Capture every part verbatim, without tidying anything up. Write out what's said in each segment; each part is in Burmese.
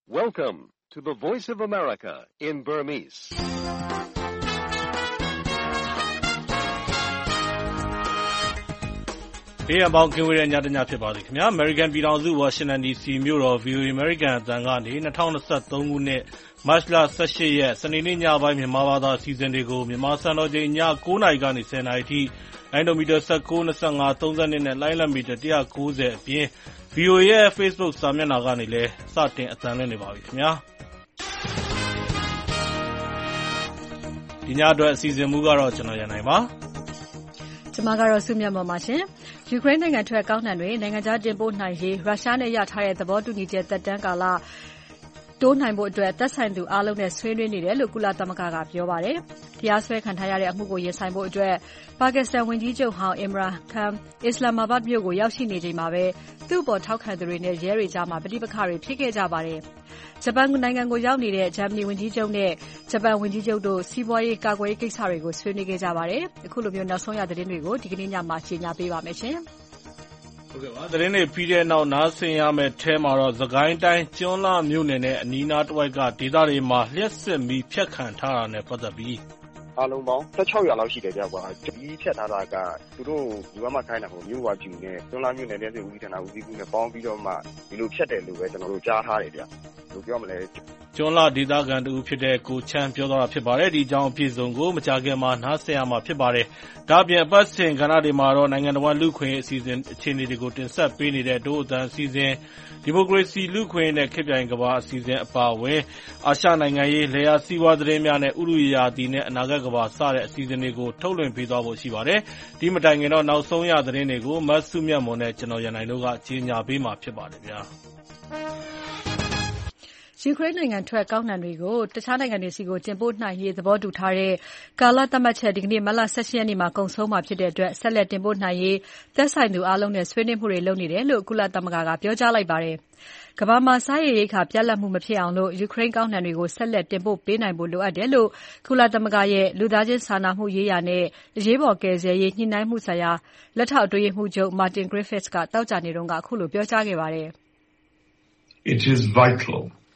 Welcome to the Voice of America in Burmese. ။ဒီအပေါင်းကင်ဝေးတဲ့ညတညဖြစ်ပါစေခင်ဗျာ။ American ပြည်ထောင်စု Washington ဒီ စီ မြို့တော် ဗီ အို အေ American အသံကနေ၂၀၂၃ခုနှစ်မတ်လ၁၈ရက်စနေနေ့ညပိုင်းမြန်မာဘာသာအစီအစဉ်တွေကိုမြန်မာစံတော်ချိန်ည၉နာရီကနေ၁၀နာရီထိလိုင်းဒိုမီတာ၁၉ ၂၅ ၃၂နဲ့လိုင်းလံမီတာ၁၉၀အပြင် ဗီ အို အေ ရဲ့ Facebook စာမျက်နှာကနေလည်းစတင်အသံလွှင့်နေပါပြီခင်ဗျာ။ဒီညအတွက်အစီအစဉ်မူကတော့ကျွန်တော်ရန်နိုင်ပါ။ကျွန်မကတော့စုမြတ်မော်ပါရှင်။ယူကရိန်းနိုင်ငံထွက်ကောက်နှံတွေနိုင်ငံခြားတင်ပို့နိုင်ရေးရုရှားနဲ့ရထားတဲ့သဘောတူညီချက်သက်တမ်းကာလတိုးနိုင်ဖို့အတွက်သက်ဆိုင်သူအားလုံးနဲ့ဆွေးနွေးနေတယ်လို့ကုလသမဂ္ဂကပြောပါတယ်။တရားစွဲခံထားရတဲ့အမှုကိုရင်ဆိုင်ဖို့အတွက်ပါကစ္စတန်ဝန်ကြီးချုပ်ဟောင်း Imran Khan အစ္စလာမ်မာဘတ်မြို့ကိုရောက်ရှိနေချိန်မှာပဲသူ့အပေါ်ထောက်ခံသူတွေနဲ့ရဲတွေကြားမှာပဋိပက္ခတွေဖြစ်ခဲ့ကြပါတယ်။ဂျပန်နိုင်ငံကိုရောက်နေတဲ့ဂျာမနီဝန်ကြီးချုပ်နဲ့ဂျပန်ဝန်ကြီးချုပ်တို့စီးပွားရေးကာကွယ်ရေးကိစ္စတွေကိုဆွေးနွေးခဲ့ကြပါတယ်။အခုလိုမျိုးနောက်ဆုံးရသတင်းတွေကိုဒီကနေ့ညမှာရှင်းပြပေးပါမယ်ရှင်။ဟုတ်ကဲ့ပါသတင်းတွေပြီးတဲ့နောက်နားဆင်ရမယ့်ထဲမှာတော့သခိုင်းတိုင်းကျွန်းလှမြို့နယ်နဲ့အနီးနားတစ်ဝိုက်ကဒေသတွေမှာလျှက်စစ်မီးဖြတ်ခံထားတာနဲ့ပတ်သက်ပြီးအားလုံးပေါင်း၁၆ရာလောက်ရှိတယ်ကြကွာဒီဖြတ်ထားတာကသူတို့ဒီဘက်မှာခိုင်းတာဟိုမြို့ဝါကျူနဲ့ကျွန်းလှမြို့နယ်တဲ့ဦးစီးဌာနဦးစီးကူနဲ့ပေါင်းပြီးတော့မှဒီလိုဖြတ်တယ်လို့ပဲကျွန်တော်တို့ကြားထားတယ်ဗျဘယ်လိုပြောမလဲကျွန်းလှဒေသခံတူဖြစ်တဲ့ကိုချမ်းပြောသွားတာဖြစ်ပါတယ်ဒီအကြောင်းအပြည့်စုံကိုမကြာခင်မှာနားဆင်ရမှာဖြစ်ပါတယ်ဒါ့အပြင်အပတ်စဉ်ကဏ္ဍတွေမှာတော့နိုင်ငံတော်လူခွင့်အစီအစဉ်အခြေအနေတွေကိုတင်ဆက်ပေးနေတဲ့ဒို့အတန်အစီအစဉ်ဒီမိုကရေစီလူခွင့်နဲ့ခေတ်ပြိုင်ကမ္ဘာအစီအစဉ်အပါအဝင်အာရှနိုင်ငံရေးလေယာစီးပွားသတင်းများနဲ့ဥရုရာသီနဲ့အနာဂတ်ကမ္ဘာစတဲ့အစီအစဉ်တွေကိုထုတ်လွှင့်ပေးသွားဖို့ရှိပါတယ်ဒီမတိုင်ခင်တော့နောက်ဆုံးရသတင်းတွေကိုမတ်စုမြတ်မွန်နဲ့ကျွန်တော်ရန်နိုင်တို့ကကြီးညာပေးမှာဖြစ်ပါတယ်ဗျာယူကရိန်းနိုင်ငံထွက်ကောက်နှံတွေကိုတခြားနိုင်ငံတွေစီကိုတင်ပို့နိုင်ရေးသဘောတူထားတဲ့ကာလသတ်မှတ်ချက်ဒီကနေ့မတ်လ၁၈ရက်နေ့မှာကုန်ဆုံးမှာဖြစ်တဲ့အတွက်ဆက်လက်တင်ပို့နိုင်ရေးသက်ဆိုင်သူအားလုံးနဲ့ဆွေးနွေးမှုတွေလုပ်နေတယ်လို့ကုလသမဂ္ဂကပြောကြားလိုက်ပါတယ်။ကမ္ဘာမှာစားရေရိက္ခာပြတ်လတ်မှုမဖြစ်အောင်လို့ယူကရိန်းကောက်နှံတွေကိုဆက်လက်တင်ပို့ပေးနိုင်ဖို့လိုအပ်တယ်လို့ကုလသမဂ္ဂရဲ့လူသားချင်းစာနာမှုရေးရာနဲ့အရေးပေါ်ကယ်ဆယ်ရေးညှိနှိုင်းမှုဆိုင်ရာလက်ထောက်အတွင်းရေးမှူးချုပ် Martin Griffiths ကတောက်ကြနေတုန်းကအခုလိုပြောကြားခဲ့ပါတယ်။ It is vital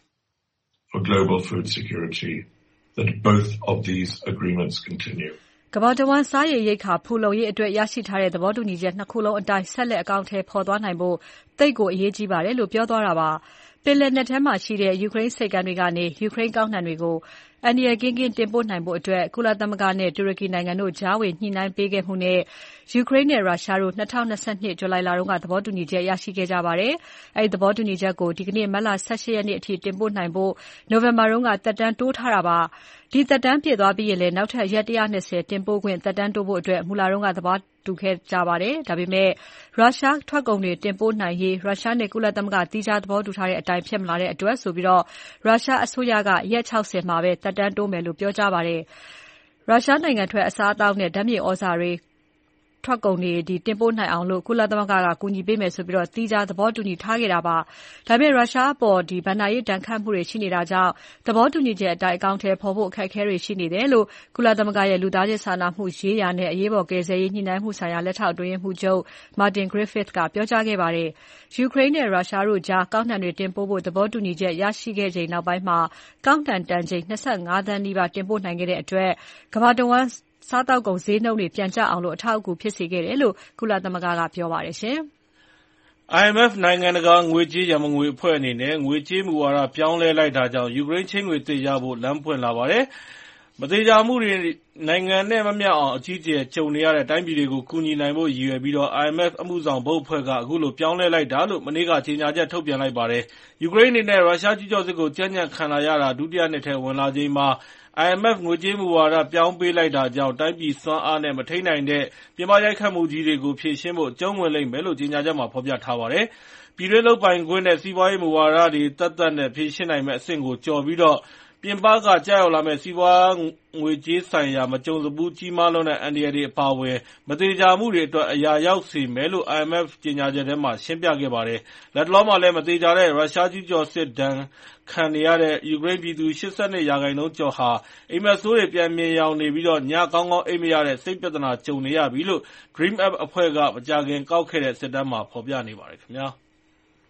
for global food security that both of these agreements continue. ကမ္ဘာတဝန်းစားရေရိက္ခာဖူလုံရေးအတွက်ရရှိထားတဲ့သဘောတူညီချက်နှစ်ခုလုံးအတိုင်းဆက်လက်အကောင့်ထဲပေါ်သွားနိုင်ဖို့သိပ်ကိုအရေးကြီးပါတယ်လို့ပြောသွားတာပါ။ပင်လယ်နက်ထဲမှာရှိတဲ့ယူကရိန်းဆိပ်ကမ်းတွေကနေယူကရိန်းကောက်နှံတွေကိုအန္တရာယ်ကင်းကင်းတင်ပို့နိုင်ဖို့အတွက်ကုလသမဂ္ဂနဲ့တူရကီနိုင်ငံတို့ကြားဝင်ညှိနှိုင်းပေးခဲ့မှုနဲ့ယူကရိန်းနဲ့ရုရှားတို့၂၀၂၂ဇူလိုင်လတုန်းကသဘောတူညီချက်ရရှိခဲ့ကြပါတယ်။အဲဒီသဘောတူညီချက်ကိုဒီကနေ့မတ်လ၁၈ရက်နေ့အထိတင်ပို့နိုင်ဖို့နိုဝင်ဘာတုန်းကသက်တမ်းတိုးထားတာပါ။ဒီသက်တမ်းပြည့်သွားပြီးရင်လည်းနောက်ထပ်ရက်၁၂၀တင်ပို့ခွင့်သက်တမ်းတိုးဖို့အတွက်မူလတုန်းကသဘောတူခဲ့ကြပါတယ်။ဒါပေမဲ့ရုရှားထွက်ကုန်တွေတင်ပို့နိုင်ရေးရုရှားနဲ့ကုလသမဂ္ဂသီးခြားသဘောတူထားတဲ့အတိုင်းဖြစ်မလာတဲ့အတွက်ဆိုပြီးတော့ရုရှားအစိုးရကရက်၆၀မှာပဲသက်တမ်းတိုးမယ်လို့ပြောကြားပါတယ်။ရုရှားနိုင်ငံထွက်အစားအသောက်နဲ့ဓာတ်မြေဩဇာတွေထွက်ကုန်တွေဒီတင်ပို့နိုင်အောင်လို့ကုလသမဂ္ဂကကူညီပေးမယ်ဆိုပြီးတော့သီးခြားသဘောတူညီထားခဲ့တာပါ။ဒါပေမဲ့ရုရှားအပေါ်ဒီဗန်နာရေးတန်ခတ်မှုတွေရှိနေတာကြောင့်သဘောတူညီချက်အတိုင်းအကောင့်ထဲပေါ်ဖို့အခက်အခဲတွေရှိနေတယ်လို့ကုလသမဂ္ဂရဲ့လူသားချင်းစာနာမှုရေးရာနဲ့အရေးပေါ်ကယ်ဆယ်ရေးညှိနှိုင်းမှုဆိုင်ရာလက်ထောက်အတွင်းရေးမှူးချုပ် Martin Griffiths ကပြောကြားခဲ့ပါတယ်။ယူကရိန်းနဲ့ရုရှားတို့ကြားကောက်နှံတွေတင်ပို့ဖို့သဘောတူညီချက်ရရှိခဲ့ချိန်နောက်ပိုင်းမှာကောက်နှံတန်ချိန်၂၅သန်းနီးပါးတင်ပို့နိုင်ခဲ့တဲ့အတွက်ကမ္ဘာတဝန်းစားတောက်ကုန်ဈေးနှုန်းတွေပြန်ကျအောင်လို့အထောက်အကူဖြစ်စေခဲ့တယ်လို့ကုလသမဂ္ဂကပြောပါတယ်ရှင်။ I M F နိုင်ငံတကာငွေကြေးရန်ပုံငွေအဖွဲ့အနေနဲ့ငွေကြေးမူဝါဒပြောင်းလဲလိုက်တာကြောင့်ယူကရိန်းချင်းငွေသေးရဖို့လမ်းပွင့်လာပါတယ်။မသေးချာမှုတွေနိုင်ငံနဲ့မမျှအောင်အကြီးအကျယ်ကြုံနေရတဲ့တိုင်းပြည်တွေကိုကူညီနိုင်ဖို့ရည်ရွယ်ပြီးတော့ I M F အမှုဆောင်ဘုတ်အဖွဲ့ကအခုလိုပြောင်းလဲလိုက်တာလို့မနေ့ကကြေညာချက်ထုတ်ပြန်လိုက်ပါတယ်။ယူကရိန်းအနေနဲ့ရုရှားကြီးကြော်စစ်ကိုကြံ့ကြံ့ခံလာရတာဒုတိယနှစ်ထဲဝင်လာချိန်မှာ I M F ငွေကြေးမူဝါဒပြောင်းပေးလိုက်တာကြောင့်တိုင်းပြည်စွမ်းအားနဲ့မထိန်းနိုင်တဲ့ပြင်ပရိုက်ခတ်မှုကြီးတွေကိုဖြေရှင်းဖို့အကျုံးဝင်လိမ့်မယ်လို့ကြေညာချက်မှာဖော်ပြထားပါတယ်။ပြည်တွင်းလုပ်ပိုင်ခွင့်နဲ့စီးပွားရေးမူဝါဒတွေသက်သက်နဲ့ဖြေရှင်းနိုင်မယ့်အဆင့်ကိုကျော်ပြီးတော့ပြင်ပကကြာရောက်လာမယ့်စီးပွားငွေကြေးဆိုင်ရာမကြုံစဘူးကြီးမားလွန်းတဲ့အန္တရာယ်တွေအပါအဝင်မသေးချာမှုတွေအတွက်အရာရောက်စေမယ်လို့ I M F ကြေညာချက်ထဲမှာရှင်းပြခဲ့ပါတယ်။လက်တလောမှာလည်းမသေးချာတဲ့ရုရှားကြီးကျော်စစ်ဒဏ်ခံနေရတဲ့ယူကရိန်းပြည်သူ၈၂ရာခိုင်နှုန်းကျော်ဟာအိမ်မက်ဆိုးတွေပြန်မြင်ရောင်နေပြီးတော့ညကောင်းကောင်းအိမ်မရတဲ့စိတ်ပြဿနာကြုံနေရပြီလို့ Dream App အဖွဲ့ကမကြာခင်ကောက်ခဲ့တဲ့စစ်တမ်းမှာဖော်ပြနေပါတယ်ခင်ဗျာ။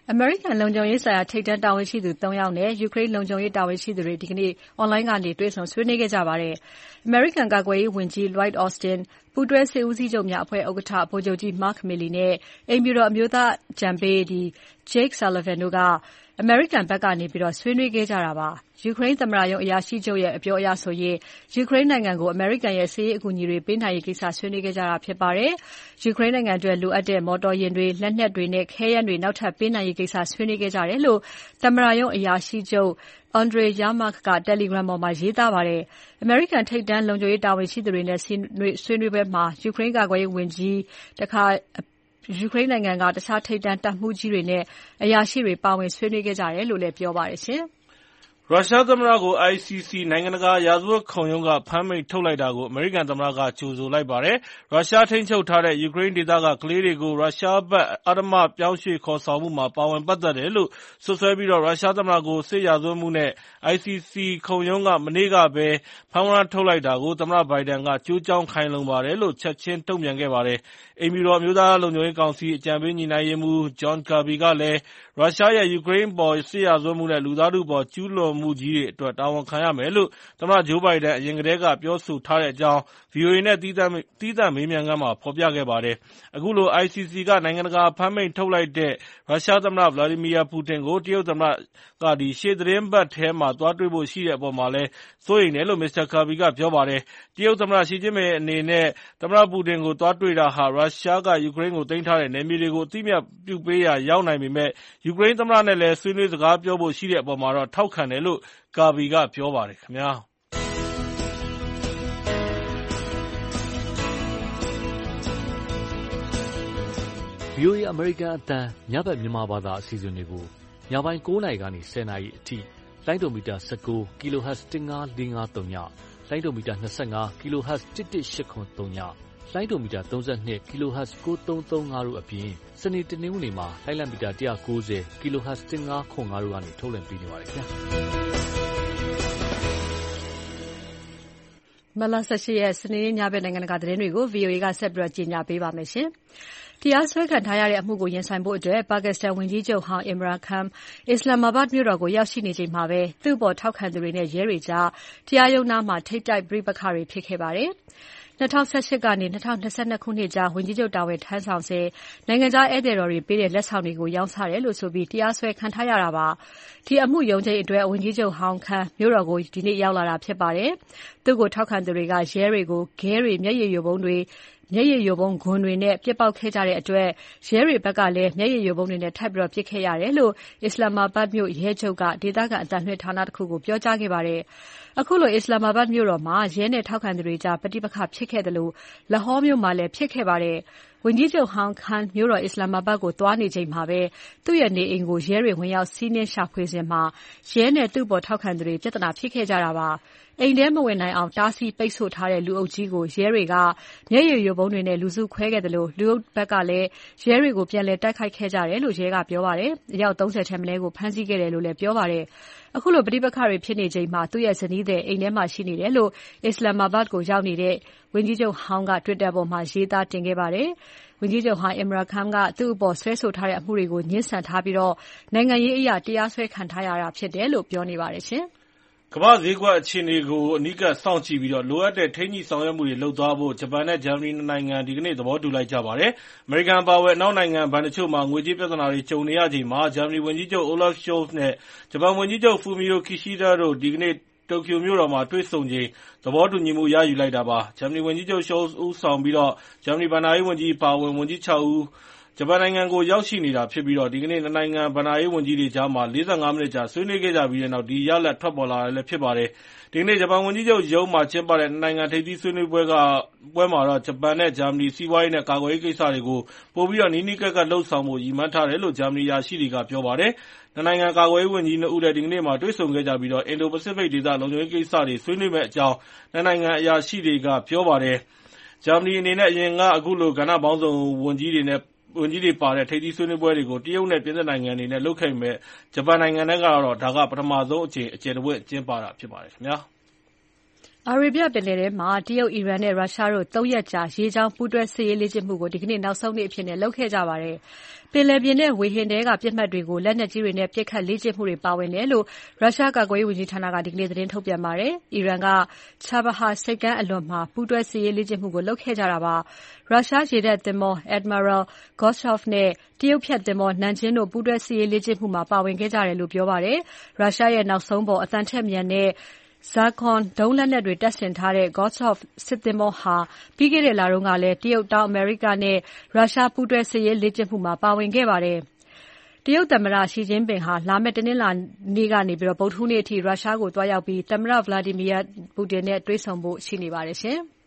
အမေရိကန်လုံခြုံရေးဆိုင်ရာထိပ်တန်းတာဝန်ရှိသူသုံးယောက်နဲ့ယူကရိန်းလုံခြုံရေးတာဝန်ရှိသူတွေဒီကနေ့ online ကနေတွေ့ဆုံဆွေးနွေးခဲ့ကြပါတယ်။ အမေရိကန်ကာကွယ်ရေးဝန်ကြီး Lloyd Austin, ပူးတွဲစစ်ဦးစီးချုပ်များအဖွဲ့ဥက္ကဋ္ဌ ဗိုလ်ချုပ်ကြီး Mark Milley နဲ့အိမ်ဖြူတော်အမျိုးသားအကြံပေး Jake Sullivan တို့ကအမေရိကန်ဘက်ကနေဆွေးနွေးခဲ့ကြတာပါ။ ယူကရိန်းသမ္မတရုံးအရာရှိချုပ်ရဲ့အပြောအရဆိုရင်ယူကရိန်းနိုင်ငံကိုအမေရိကန်ရဲ့စစ်ရေးအကူအညီတွေပေးနိုင်ရေးကိစ္စဆွေးနွေးခဲ့ကြတာဖြစ်ပါတယ်။ ယူကရိန်းနိုင်ငံအတွက်လိုအပ်တဲ့မော်တော်ယာဉ်တွေ၊လက်နက်တွေနဲ့ခဲယမ်းတွေနောက်ထပ်ပေးနိုင်ရေးကိစ္စဆွေးနွေးခဲ့ကြတယ်လို့သမ္မတရုံးအရာရှိချုပ် Andriy Yermak က Telegram ပေါ်မှာရေးသားပါတယ်။ အမေရိကန်ထိပ်တန်းလုံခြုံရေးတာဝန်ရှိသူတွေနဲ့ဆွေးနွေးပွဲမှာယူကရိန်းကာကွယ်ရေးဝန်ကြီး၊ယူကရိန်းနိုင်ငံကတခြားထိပ်တန်းတပ်မှူးကြီးတွေနဲ့အရာရှိတွေပါဝင်ဆွေးနွေးခဲ့ကြတယ်လို့လည်းပြောပါတယ်ရှင်။ရုရှားသမ္မတကို I C C နိုင်ငံတကာရာဇဝတ်ခုံရုံးကဖမ်းမိန့်ထုတ်လိုက်တာကိုအမေရိကန်သမ္မတကကြိုဆိုလိုက်ပါတယ်။ ရုရှားထိန်းချုပ်ထားတဲ့ယူကရိန်းဒေသကကလေးတွေကိုရုရှားဘက်အဓမ္မပြောင်းရွှေ့ခေါ်ဆောင်မှုမှာပါဝင်ပတ်သက်တယ်လို့စွပ်စွဲပြီးရုရှားသမ္မတကိုစစ်ရာဇဝတ်မှုနဲ့ I C C ခုံရုံးကမနေ့ကပဲဖမ်းဝရမ်းထုတ်လိုက်တာကိုသမ္မတဘိုင်ဒန်ကကျိုးကြောင်းခိုင်လုံပါတယ်လို့ချက်ချင်းတုံ့ပြန်ခဲ့ပါတယ်။ အိမ်ဖြူတော်အမျိုးသားလုံခြုံရေးကောင်စီအကြံပေးညှိနှိုင်းရေးမှူး John Kirby ကလည်းရုရှားရဲ့ယူကရိန်းအပေါ်စစ်ရာဇဝတ်မှုနဲ့လူသားထုအပေါ်ကျူးလွန်မှုကြီးတွေအတွက်တာဝန်ခံရမယ်လို့သမ္မတဂျိုးဘိုင်ဒန်အရင်ကတည်းကပြောဆိုထားတဲ့အကြောင်း ဗွီအိုအေနဲ့သီးသန့်မေးမြန်းခန်းမှာဖော်ပြခဲ့ပါတယ်။ အခုလို I C C ကနိုင်ငံတကာဖမ်းမိန့်ထုတ်လိုက်တဲ့ရုရှားသမ္မတ Vladimir Putin ကိုတရုတ်သမ္မတကရှေ့သီတင်းပတ်ထဲသွားတွေ့ဖို့ရှိတဲ့အပေါ်မှာလည်းစိုးရိမ်တယ်လို့ မစ္စတာ Kirby ကပြောပါတယ်။ တရုတ်သမ္မတရှီကျင့်ပင်အနေနဲ့သမ္မတပူတင်ကိုသွားတွေ့တာဟာရုရှားကယူကရိန်းကိုသိမ်းထားတဲ့နယ်မြေတွေကိုအသိအမှတ်ပြုပေးရာရောက်နိုင်ပေမဲ့ယူကရိန်းသမ္မတနဲ့လည်းဆွေးနွေးစကားပြောဖို့ရှိတဲ့အပေါ်မှာတော့ထောက်ခံတယ်လို့ Kirby ကပြောပါတယ်ခင်ဗျာ။ဗွီအိုအေအမေရိကန်အသံညဘက်မြန်မာဘာသာအစီအစဉ်တွေကိုညပိုင်း၉နာရီကနေ၁၀နာရီအထိလိုင်းဒိုမီတာ၁၉ kHz တစ်ငါးလေးငါးသုံးညလိုင်းဒိုမီတာ၂၅ kHz တစ်တစ်ရှစ်ခွန်သုံးညလိုင်းဒိုမီတာ၃၂ kHz ကိုးသုံးသုံးငါတို့အပြင်စနေတနင်္ဂနွေမှာလိုင်းလံမီတာ၁၉၀ kHz တစ်ငါးခွန်ငါတို့ကနေထုတ်လွှင့်ပေးနေပါတယ်ခင်ဗျာမတ်လ၁၈ရက်စနေနေ့ညဘက်နိုင်ငံတကာသတင်းတွေကို ဗွီအိုအေကဆက်ပြီးကြီးညာပေးပါမယ်ရှင်။တရားစွဲခံထားရတဲ့အမှုကိုရင်ဆိုင်ဖို့အတွက်ပါကစ္စတန်ဝန်ကြီးချုပ်ဟောင်း Imran Khan အစ္စလာမ်မာဘတ်မြို့တော်ကိုရောက်ရှိနေချိန်မှာပဲသူ့အပေါ်ထောက်ခံသူတွေနဲ့ရဲတွေကြားတရားရုံးနားမှာထိပ်တိုက်ပဋိပက္ခတွေဖြစ်ခဲ့ပါတယ်။၂၀၁၈ကနေ၂၀၂၂ခုနှစ်ကြားဝန်ကြီးချုပ်တာဝန်ထမ်းဆောင်စဉ်နိုင်ငံခြားဧည့်သည်တော်တွေပေးတဲ့လက်ဆောင်တွေကိုရောင်းစားတယ်လို့ဆိုပြီးတရားစွဲခံထားရတာပါ။ဒီအမှုရုံးချိန်းအတွက်ဝန်ကြီးချုပ်ဟောင်း Khan မြို့တော်ကိုဒီနေ့ရောက်လာတာဖြစ်ပါတယ်။သူ့ကိုထောက်ခံသူတွေကရဲတွေကိုခဲတွေမျက်ရည်ယိုဗုံးတွေမျက်ရည်ယိုဗုံးဂွန်တွေနဲ့ပစ်ပေါက်ခဲ့ကြတဲ့အတွက်ရဲတွေဘက်ကလည်းမျက်ရည်ယိုဗုံးတွေနဲ့ထပ်ပြီးပစ်ခဲ့ရတယ်လို့အစ္စလာမ်မာဘတ်မြို့ရဲချုပ်ကဒေသခံအသံလွှင့်ဌာနတခုကိုပြောကြားခဲ့ပါတယ်။အခုလိုအစ္စလာမ်မာဘတ်မြို့တော်မှာရဲနဲ့ထောက်ခံသူတွေကြားပဋိပက္ခဖြစ်ခဲ့တယ်လို့လာဟောမြို့မှာလည်းဖြစ်ခဲ့ပါတယ်။ဝန်ကြီးချုပ်ဟောင်း Khan မြို့တော်အစ္စလာမ်မာဘတ်ကိုသွားနေချိန်မှာပဲသူ့ရဲ့နေအိမ်ကိုရဲတွေဝင်ရောက်စီးနင်းရှာဖွေစဉ်မှာရဲနဲ့သူ့ပေါ်ထောက်ခံသူတွေပြဿနာဖြစ်ခဲ့ကြတာပါ။အိမ်ထဲမဝင်နိုင်အောင်တားဆီးပိတ်ဆို့ထားတဲ့လူအုပ်ကြီးကိုရဲတွေကမျက်ရည်ယိုဗုံးတွေနဲ့လူစုခွဲခဲ့တယ်လို့လူအုပ်ဘက်ကလည်းရဲတွေကိုပြန်လည်တိုက်ခိုက်ခဲ့ကြတယ်လို့ရဲကပြောပါတယ်။အယောက်၃၀ထက်မနည်းကိုဖမ်းဆီးခဲ့တယ်လို့လည်းပြောပါတယ်။အခုလိုပဋိပက္ခတွေဖြစ်နေချိန်မှာသူ့ရဲ့ဇနီးသည်အိမ်ထဲမှာရှိနေတယ်လို့အစ္စလာမ်မာဘတ်ကိုရောက်နေတဲ့ဝန်ကြီးချုပ်ဟောင်းက Twitter ပေါ်မှာရေးသားတင်ခဲ့ပါတယ်။ဝန်ကြီးချုပ်ဟောင်း Imran Khan ကသူ့အပေါ်ဆွဲဆိုထားတဲ့အမှုတွေကိုငြင်းဆန်ထားပြီးနိုင်ငံရေးအရတရားစွဲခံထားရတာဖြစ်တယ်လို့ပြောနေပါတယ်ရှင်။ကမ္ဘာ့ဈေးကွက်အခြေအနေကိုအနီးကပ်စောင့်ကြည့်ပြီးလိုအပ်တဲ့ထိန်းညှိဆောင်ရွက်မှုတွေလုပ်သွားဖို့ဂျပန်နဲ့ဂျာမနီနှစ်နိုင်ငံဒီကနေ့သဘောတူလိုက်ကြပါတယ်။အမေရိကန်အပါအဝင်အနောက်နိုင်ငံဘဏ်တချို့မှာငွေကြေးပြဿနာတွေကြုံနေရချိန်မှာဂျာမနီဝန်ကြီးချုပ် Olaf Scholz နဲ့ဂျပန်ဝန်ကြီးချုပ် Fumio Kishida တို့ဒီကနေ့တိုကျိုမြို့တော်မှာတွေ့ဆုံချိန်သဘောတူညီမှုရယူလိုက်တာပါ။ဂျာမနီဝန်ကြီးချုပ် Scholz ဦးဆောင်ပြီးဂျာမနီဘဏ္ဍာရေးဝန်ကြီးအပါအဝင်ဝန်ကြီးခြောက်ဦးဂျပန်နိုင်ငံကိုရောက်ရှိနေတာဖြစ်ပြီးဒီကနေ့နှစ်နိုင်ငံဘဏ္ဍာရေးဝန်ကြီးတွေကြားမှာ၄၅မိနစ်ကြာဆွေးနွေးခဲ့ကြပြီးတဲ့နောက်ဒီရလဒ်ထွက်ပေါ်လာတာလည်းဖြစ်ပါတယ်။ဒီကနေ့ဂျပန်ဝန်ကြီးချုပ်ရုံးမှာကျင်းပတဲ့နှစ်နိုင်ငံထိပ်သီးဆွေးနွေးပွဲကပွဲမှာတော့ဂျပန်နဲ့ဂျာမနီစီးပွားရေးနဲ့ကာကွယ်ရေးကိစ္စတွေကိုပိုပြီးနီးနီးကပ်ကပ်လုပ်ဆောင်ဖို့ရည်မှန်းထားတယ်လို့ဂျာမနီအရာရှိတွေကပြောပါတယ်။နှစ်နိုင်ငံကာကွယ်ရေးဝန်ကြီးနှစ်ဦးလည်းဒီကနေ့မှာတွေ့ဆုံခဲ့ကြပြီးအင်ဒိုပစိဖိတ်ဒေသလုံခြုံရေးကိစ္စတွေဆွေးနွေးမယ့်အကြောင်းနှစ်နိုင်ငံအရာရှိတွေကပြောပါတယ်။ဂျာမနီအနေနဲ့အရင်ကအခုလိုကဏ္ဍပေါင်းစုံဝန်ကြီးတွေနဲ့ဝန်ကြီးတွေပါတဲ့ထိပ်သီးဆွေးနွေးပွဲတွေကိုတရုတ်နဲ့ပြင်သစ်နိုင်ငံတွေနဲ့လုပ်ခဲ့ပေမဲ့ဂျပန်နိုင်ငံနဲ့ကတော့ဒါကပထမဆုံးအကြိမ်အကျယ်တဝင့်ကျင်းပတာဖြစ်ပါတယ်ခင်ဗျာ။အာရေဗျပင်လယ်ထဲမှာတရုတ်၊အီရန်နဲ့ရုရှားတို့သုံးရက်ကြာရေကြောင်းပူးတွဲစစ်ရေးလေ့ကျင့်မှုကိုဒီကနေ့နောက်ဆုံးနေ့အဖြစ်လုပ်ခဲ့ကြပါတယ်။ပင်လယ်ပြင်နဲ့ဝေဟင်ထဲကပစ်မှတ်တွေကိုလက်နက်ကြီးတွေနဲ့ပစ်ခတ်လေ့ကျင့်မှုတွေပါဝင်တယ်လို့ရုရှားကာကွယ်ရေးဝန်ကြီးဌာနကဒီကနေ့သတင်းထုတ်ပြန်ပါတယ်။အီရန်က Chabahar ဆိပ်ကမ်းအလွန်မှာပူးတွဲစစ်ရေးလေ့ကျင့်မှုကိုလုပ်ခဲ့ကြတာပါ။ရုရှားရေတပ်သင်္ဘော Admiral Gostov နဲ့တရုတ်ဖျက်သင်္ဘော Nanjing တို့ပူးတွဲစစ်ရေးလေ့ကျင့်မှုမှာပါဝင်ခဲ့ကြတယ်လို့ပြောပါတယ်။ရုရှားရဲ့နောက်ဆုံးပေါ်အသံထက်မြန်တဲ့Zircon ဒုံးလက်နက်တွေတပ်ဆင်ထားတဲ့ Gostov စစ်သင်္ဘောဟာပြီးခဲ့တဲ့လတုန်းကလည်းတရုတ်၊တောင်အမေရိကနဲ့ရုရှားပူးတွဲစစ်ရေးလေ့ကျင့်မှုမှာပါဝင်ခဲ့ပါတယ်။တရုတ်သမ္မတ Xi Jinping ဟာလာမယ့်တနင်္လာနေ့ကနေဗုဒ္ဓဟူးနေ့အထိရုရှားကိုသွားရောက်ပြီးသမ္မတ Vladimir Putin နဲ့တွေ့ဆုံဖို့ရှိနေပါတယ်ရှင်။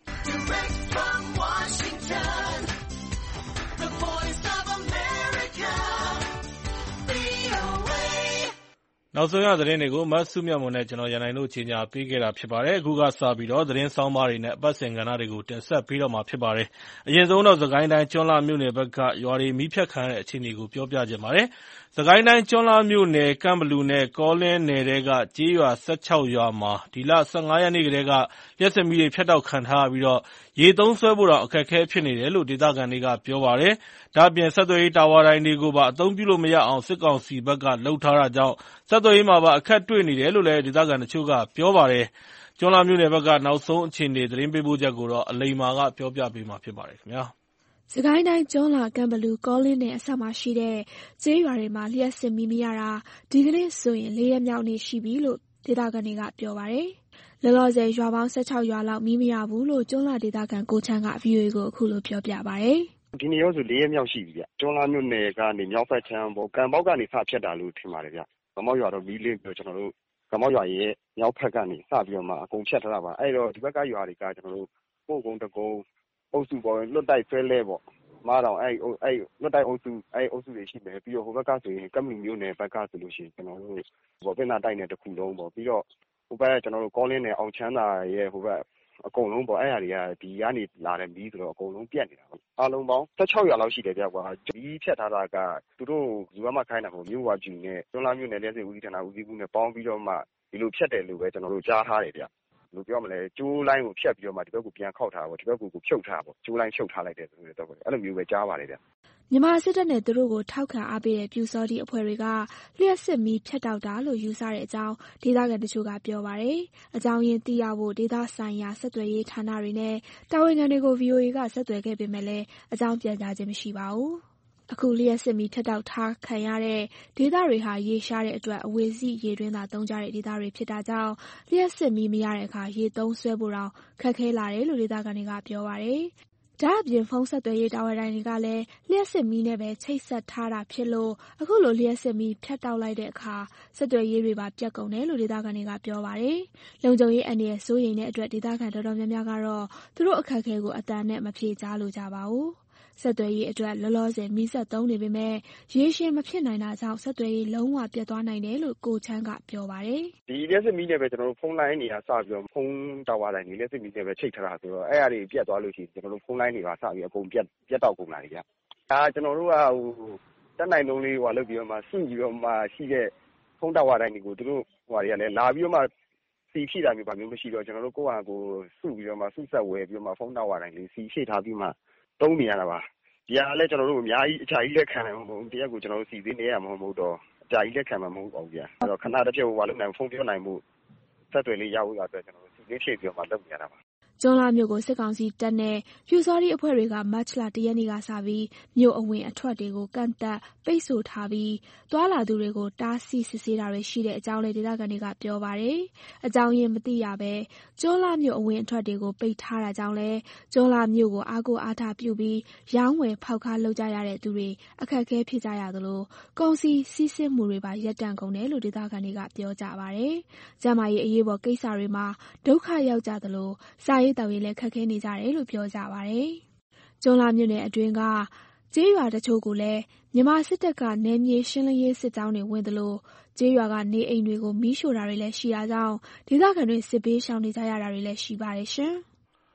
နောက်ဆုံးရသတင်းတွေကိုမဆုမြတ်မွန်နဲ့ကျွန်တော်ရန်နိုင်တို့ကြီးညာပေးခဲ့တာဖြစ်ပါတယ်။အခုကစပြီးတော့သတင်းဆောင်ပါးတွေနဲ့အပတ်စဉ်ကဏ္ဍတွေကိုတင်ဆက်ပေးတော့မှာဖြစ်ပါတယ်။အရင်ဆုံးတော့သခိုင်းတိုင်းကျွန်းလှမြို့နယ်ဘက်ကရွာတွေမီးဖြတ်ခံရတဲ့အခြေအနေကိုပြောပြချင်ပါတယ်။သခိုင်းတိုင်းကျွန်းလှမြို့နယ်ကန့်ဘလူနဲ့ကောလင်းနယ်တွေကကြေးရွာ၁၆ရွာမှာဒီလ၁၅ရက်နေ့ကတည်းကလျှပ်စစ်မီးတွေဖြတ်တောက်ခံထားရပြီးတော့ရေသုံးစွဲဖို့တော့အခက်အခဲဖြစ်နေတယ်လို့ဒေသခံတွေကပြောပါတယ်။ဒါ့အပြင်ဆက်သွယ်ရေးတာဝါတိုင်တွေကိုပါအသုံးပြုလို့မရအောင်စစ်ကောင်စီဘက်ကလှုပ်ထားတာကြောင့်ဆက်သွယ်ရေးမှာပါအခက်တွေ့နေတယ်လို့လည်းဒေသခံတချို့ကပြောပါတယ်။ကျွန်းလှမြို့နယ်ဘက်ကနောက်ဆုံးအခြေအနေသတင်းပေးပို့ချက်ကိုတော့အလိမ္မာကပြောပြပေးမှာဖြစ်ပါတယ်ခင်ဗျာ။စကိုင်းတိုင်းကျွန်းလှကံဘလူကောလင်းနဲ့အဆက်မှာရှိတဲ့ကျေးရွာတွေမှာလျှက်စစ်မီးမရတာဒီကနေ့ဆိုရင်လေးရက်မြောက်နေ့ရှိပြီလို့ဒေသခံတွေကပြောပါတယ်။လောလောဆယ်ရွာပေါင်း၁၆ရွာလောက်မီးမရဘူးလို့ကျွန်းလှဒေသခံကိုချမ်းက ဗွီအိုအေကိုအခုလိုပြောပြပါတယ်။ဒီနေ့ရောဆိုလေးရက်မြောက်ရှိပြီဗျ။ကျွန်းလှမြို့နယ်ကနေမြောက်ဘက်ခြမ်းပေါ်ကံပေါက်ကနေစဖြတ်တာလို့ထင်ပါတယ်ဗျ။ကံပေါက်ရွာတော့မီးလင်းပြီးတော့ကျွန်တော်တို့ကံပေါက်ရွာရဲ့မြောက်ဘက်ကနေစပြီးတော့မှအကုန်ဖြတ်ထားတာပါ။အဲ့တော့ဒီဘက်ကရွာတွေကကျွန်တော်တို့ပို့ကုန်းတကုန်းအုပ်စုပေါ်လွတ်တိုက်ဆွဲလဲပေါ့မားတောင်အဲ့အဲ့လွတ်တိုက်အုပ်စုအဲ့အုပ်စုတွေရှိမယ်ပြီးတော့ဟိုဘက်ကဆိုရင်ကမ်မလူမျိုးနယ်ဘက်ကဆိုလို့ရှိရင်ကျွန်တော်တို့ဘောပင်နာတိုက်နယ်တစ်ခုလုံးပေါ့ပြီးတော့ဟိုဘက်ကျွန်တော်တို့ကောလင်းနယ်အောင်ချမ်းသာရဲ့ဟိုဘက်အကုန်လုံးပေါ့အဲ့ဟာတွေကဒီကနေလာတဲ့မီးဆိုတော့အကုန်လုံးပြတ်နေတာပေါ့အားလုံးပေါင်း၁၆ရွာလောက်ရှိတယ်ဗျကွာဒီဖြတ်ထားတာကသူတို့ယူမခိုင်းတာပေါ့မြို့ဝါကျူနဲ့ကျွန်းလာမြို့နယ်လက်စစ်ဦးစီးဌာနဦးစီးမှုနဲ့ပေါင်းပြီးတော့မှဒီလိုဖြတ်တယ်လို့ပဲကျွန်တော်တို့ကြားထားတယ်ဗျလို့ပြောမလဲကျိုးလိုင်းကိုဖြတ်ပြီးတော့မှဒီဘက်ကိုပြန်ခောက်ထားပေါ့ဒီဘက်ကိုကိုဖြုတ်ထားပေါ့ကျိုးလိုင်းဖြုတ်ထားလိုက်တယ်ဆိုတော့အဲ့လိုမျိုးပဲကြားပါတယ်ဗျမြန်မာစစ်တပ်နဲ့သူတို့ကိုထောက်ခံအားပေးတဲ့ပြူစောတိအဖွဲ့တွေကလျှက်စစ်မီးဖြတ်တောက်တာလို့ယူဆတဲ့အကြောင်းဒေသခံတချို့ကပြောပါတယ်။အကြောင်းရင်းသိရဖို့ဒေသဆိုင်ရာဆက်သွယ်ရေးဌာနတွေနဲ့တာဝန်ခံတွေကို ဗွီအိုအေကဆက်သွယ်ခဲ့ပေမဲ့လည်းအကြောင်းပြန်ကြားခြင်းမရှိပါဘူး။အခုလျှက်စစ်မီးဖြတ်တောက်ထားခံရတဲ့ဒေသတွေဟာရေရှားတဲ့အတွက်အဝေစီရေတွင်းသာသုံးကြတဲ့ဒေသတွေဖြစ်တာကြောင့်လျှက်စစ်မီးမရတဲ့အခါရေသုံးဆွဲဖို့တောင်ခက်ခဲလာတယ်လို့ဒေသခံတွေကပြောပါတယ်။ဒါအပြင်ဖုန်းဆက်သွယ်ရေးတာဝါတိုင်တွေကလည်းလျှက်စစ်မီးနဲ့ပဲချိတ်ဆက်ထားတာဖြစ်လို့အခုလိုလျှက်စစ်မီးဖြတ်တောက်လိုက်တဲ့အခါဆက်သွယ်ရေးတွေပါပြတ်ကုန်တယ်လို့ဒေသခံတွေကပြောပါတယ်။လုံခြုံရေးအန္တရာယ်စိုးရိမ်တဲ့အတွက်ဒေသခံတော်တော်များများကတော့သူတို့အခက်အခဲကိုအတန်နဲ့မဖြေကြားလိုကြပါဘူး။ဆက်သွယ်ရေးအတွက်လောလောဆယ်မီးစက်သုံးနေပေမဲ့ရေရှည်မဖြစ်နိုင်တာကြောင့်ဆက်သွယ်ရေးလုံးဝပြတ်သွားနိုင်တယ်လို့ကိုချမ်းကပြောပါတယ်။ဒီလျှက်စစ်မီးနဲ့ပဲကျွန်တော်တို့ဖုန်းလိုင်းတွေကစပြီးတော့ဖုန်းတာဝါတိုင်းတွေလျှက်စစ်မီးနဲ့ပဲချိတ်ထားတာဆိုတော့အဲ့အရာတွေပြတ်သွားလို့ရှိရင်ကျွန်တော်တို့ဖုန်းလိုင်းတွေကစပြီးအကုန်ပြတ်ပြတ်တောက်ကုန်လာတယ်ဗျ။ဒါကျွန်တော်တို့ကဟိုတက်နိုင်လုံးလေးဟိုလုပ်ပြီးတော့မှစုပြီးတော့မှရှိတဲ့ဖုန်းတာဝါတိုင်းတွေကိုတို့ဟိုတွေကလည်းလာပြီးတော့မှစီရှိတာမျိုးပါမျိုးမရှိတော့ကျွန်တော်တို့ကိုယ့်ဟာကိုစုပြီးတော့မှစုဆက်ဝယ်ပြီးတော့မှဖုန်းတာဝါတိုင်းလေးစီရှိထားပြီးမှတုံးနေရတာပါဒီဟာလည်းကျွန်တော်တို့အများကြီးအချာကြီးလက်ခံနိုင်မှာမဟုတ်ဘူးတရားကိုကျွန်တော်တို့စီစဉ်နေရမှာမဟုတ်တော့အချာကြီးလက်ခံမှာမဟုတ်ပါဘူးဗျာအဲ့တော့ခဏတစ်ဖြုတ်ဟိုလုပ်နိုင်ဖုန်းပြောနိုင်မှုဆက်သွယ်လေးရဖို့အတွက်ကျွန်တော်တို့စီစဉ်ဖြည့်ပြီးတော့မှလုပ်နေရတာပါကျွန်းလှမြို့ကိုစစ်ကောင်စီတပ်နဲ့ပြူစောတိအဖွဲ့တွေကမတ်လတရက်နေ့ကစပြီးမြို့အဝင်အထွက်တွေကိုကန့်သက်ပိတ်ဆို့ထားပြီးသွာလာသူတွေကိုတားဆီးစစ်ဆေးတာတွေရှိတဲ့အကြောင်းလည်းဒေသခံတွေကပြောပါတယ်။အကြောင်းရင်းမသိရပဲကျွန်းလှမြို့အဝင်အထွက်တွေကိုပိတ်ထားတာကြောင့်လည်းကျွန်းလှမြို့ကိုအားကိုးအားထားပြုပြီးရောင်းဝယ်ဖောက်ကားလုပ်ကြရတဲ့သူတွေအခက်အခဲဖြစ်ကြရသလိုကုန်စည်စီးဆင်းမှုတွေပါရပ်တန့်ကုန်တယ်လို့ဒေသခံတွေကပြောကြပါတယ်။ကျန်းမာရေးအရေးပေါ်ကိစ္စတွေမှာဒုက္ခရောက်ကြသလိုစာရေးတောင်ရေးလည်းခက်ခဲနေကြတယ်လို့ပြောကြပါတယ်။ကျွန်းလှမြို့နယ်အတွင်းကကျေးရွာတချို့ကိုလည်းမြန်မာစစ်တပ်ကနယ်မြေရှင်းလင်းရေးစစ်ကြောင်းတွေဝင်သလိုကျေးရွာကနေအိမ်တွေကိုမီးရှို့တာတွေလည်းရှိတာကြောင့်ဒေသခံတွေစစ်ဘေးရှောင်နေကြရတာတွေလည်းရှိပါတယ်ရှင်။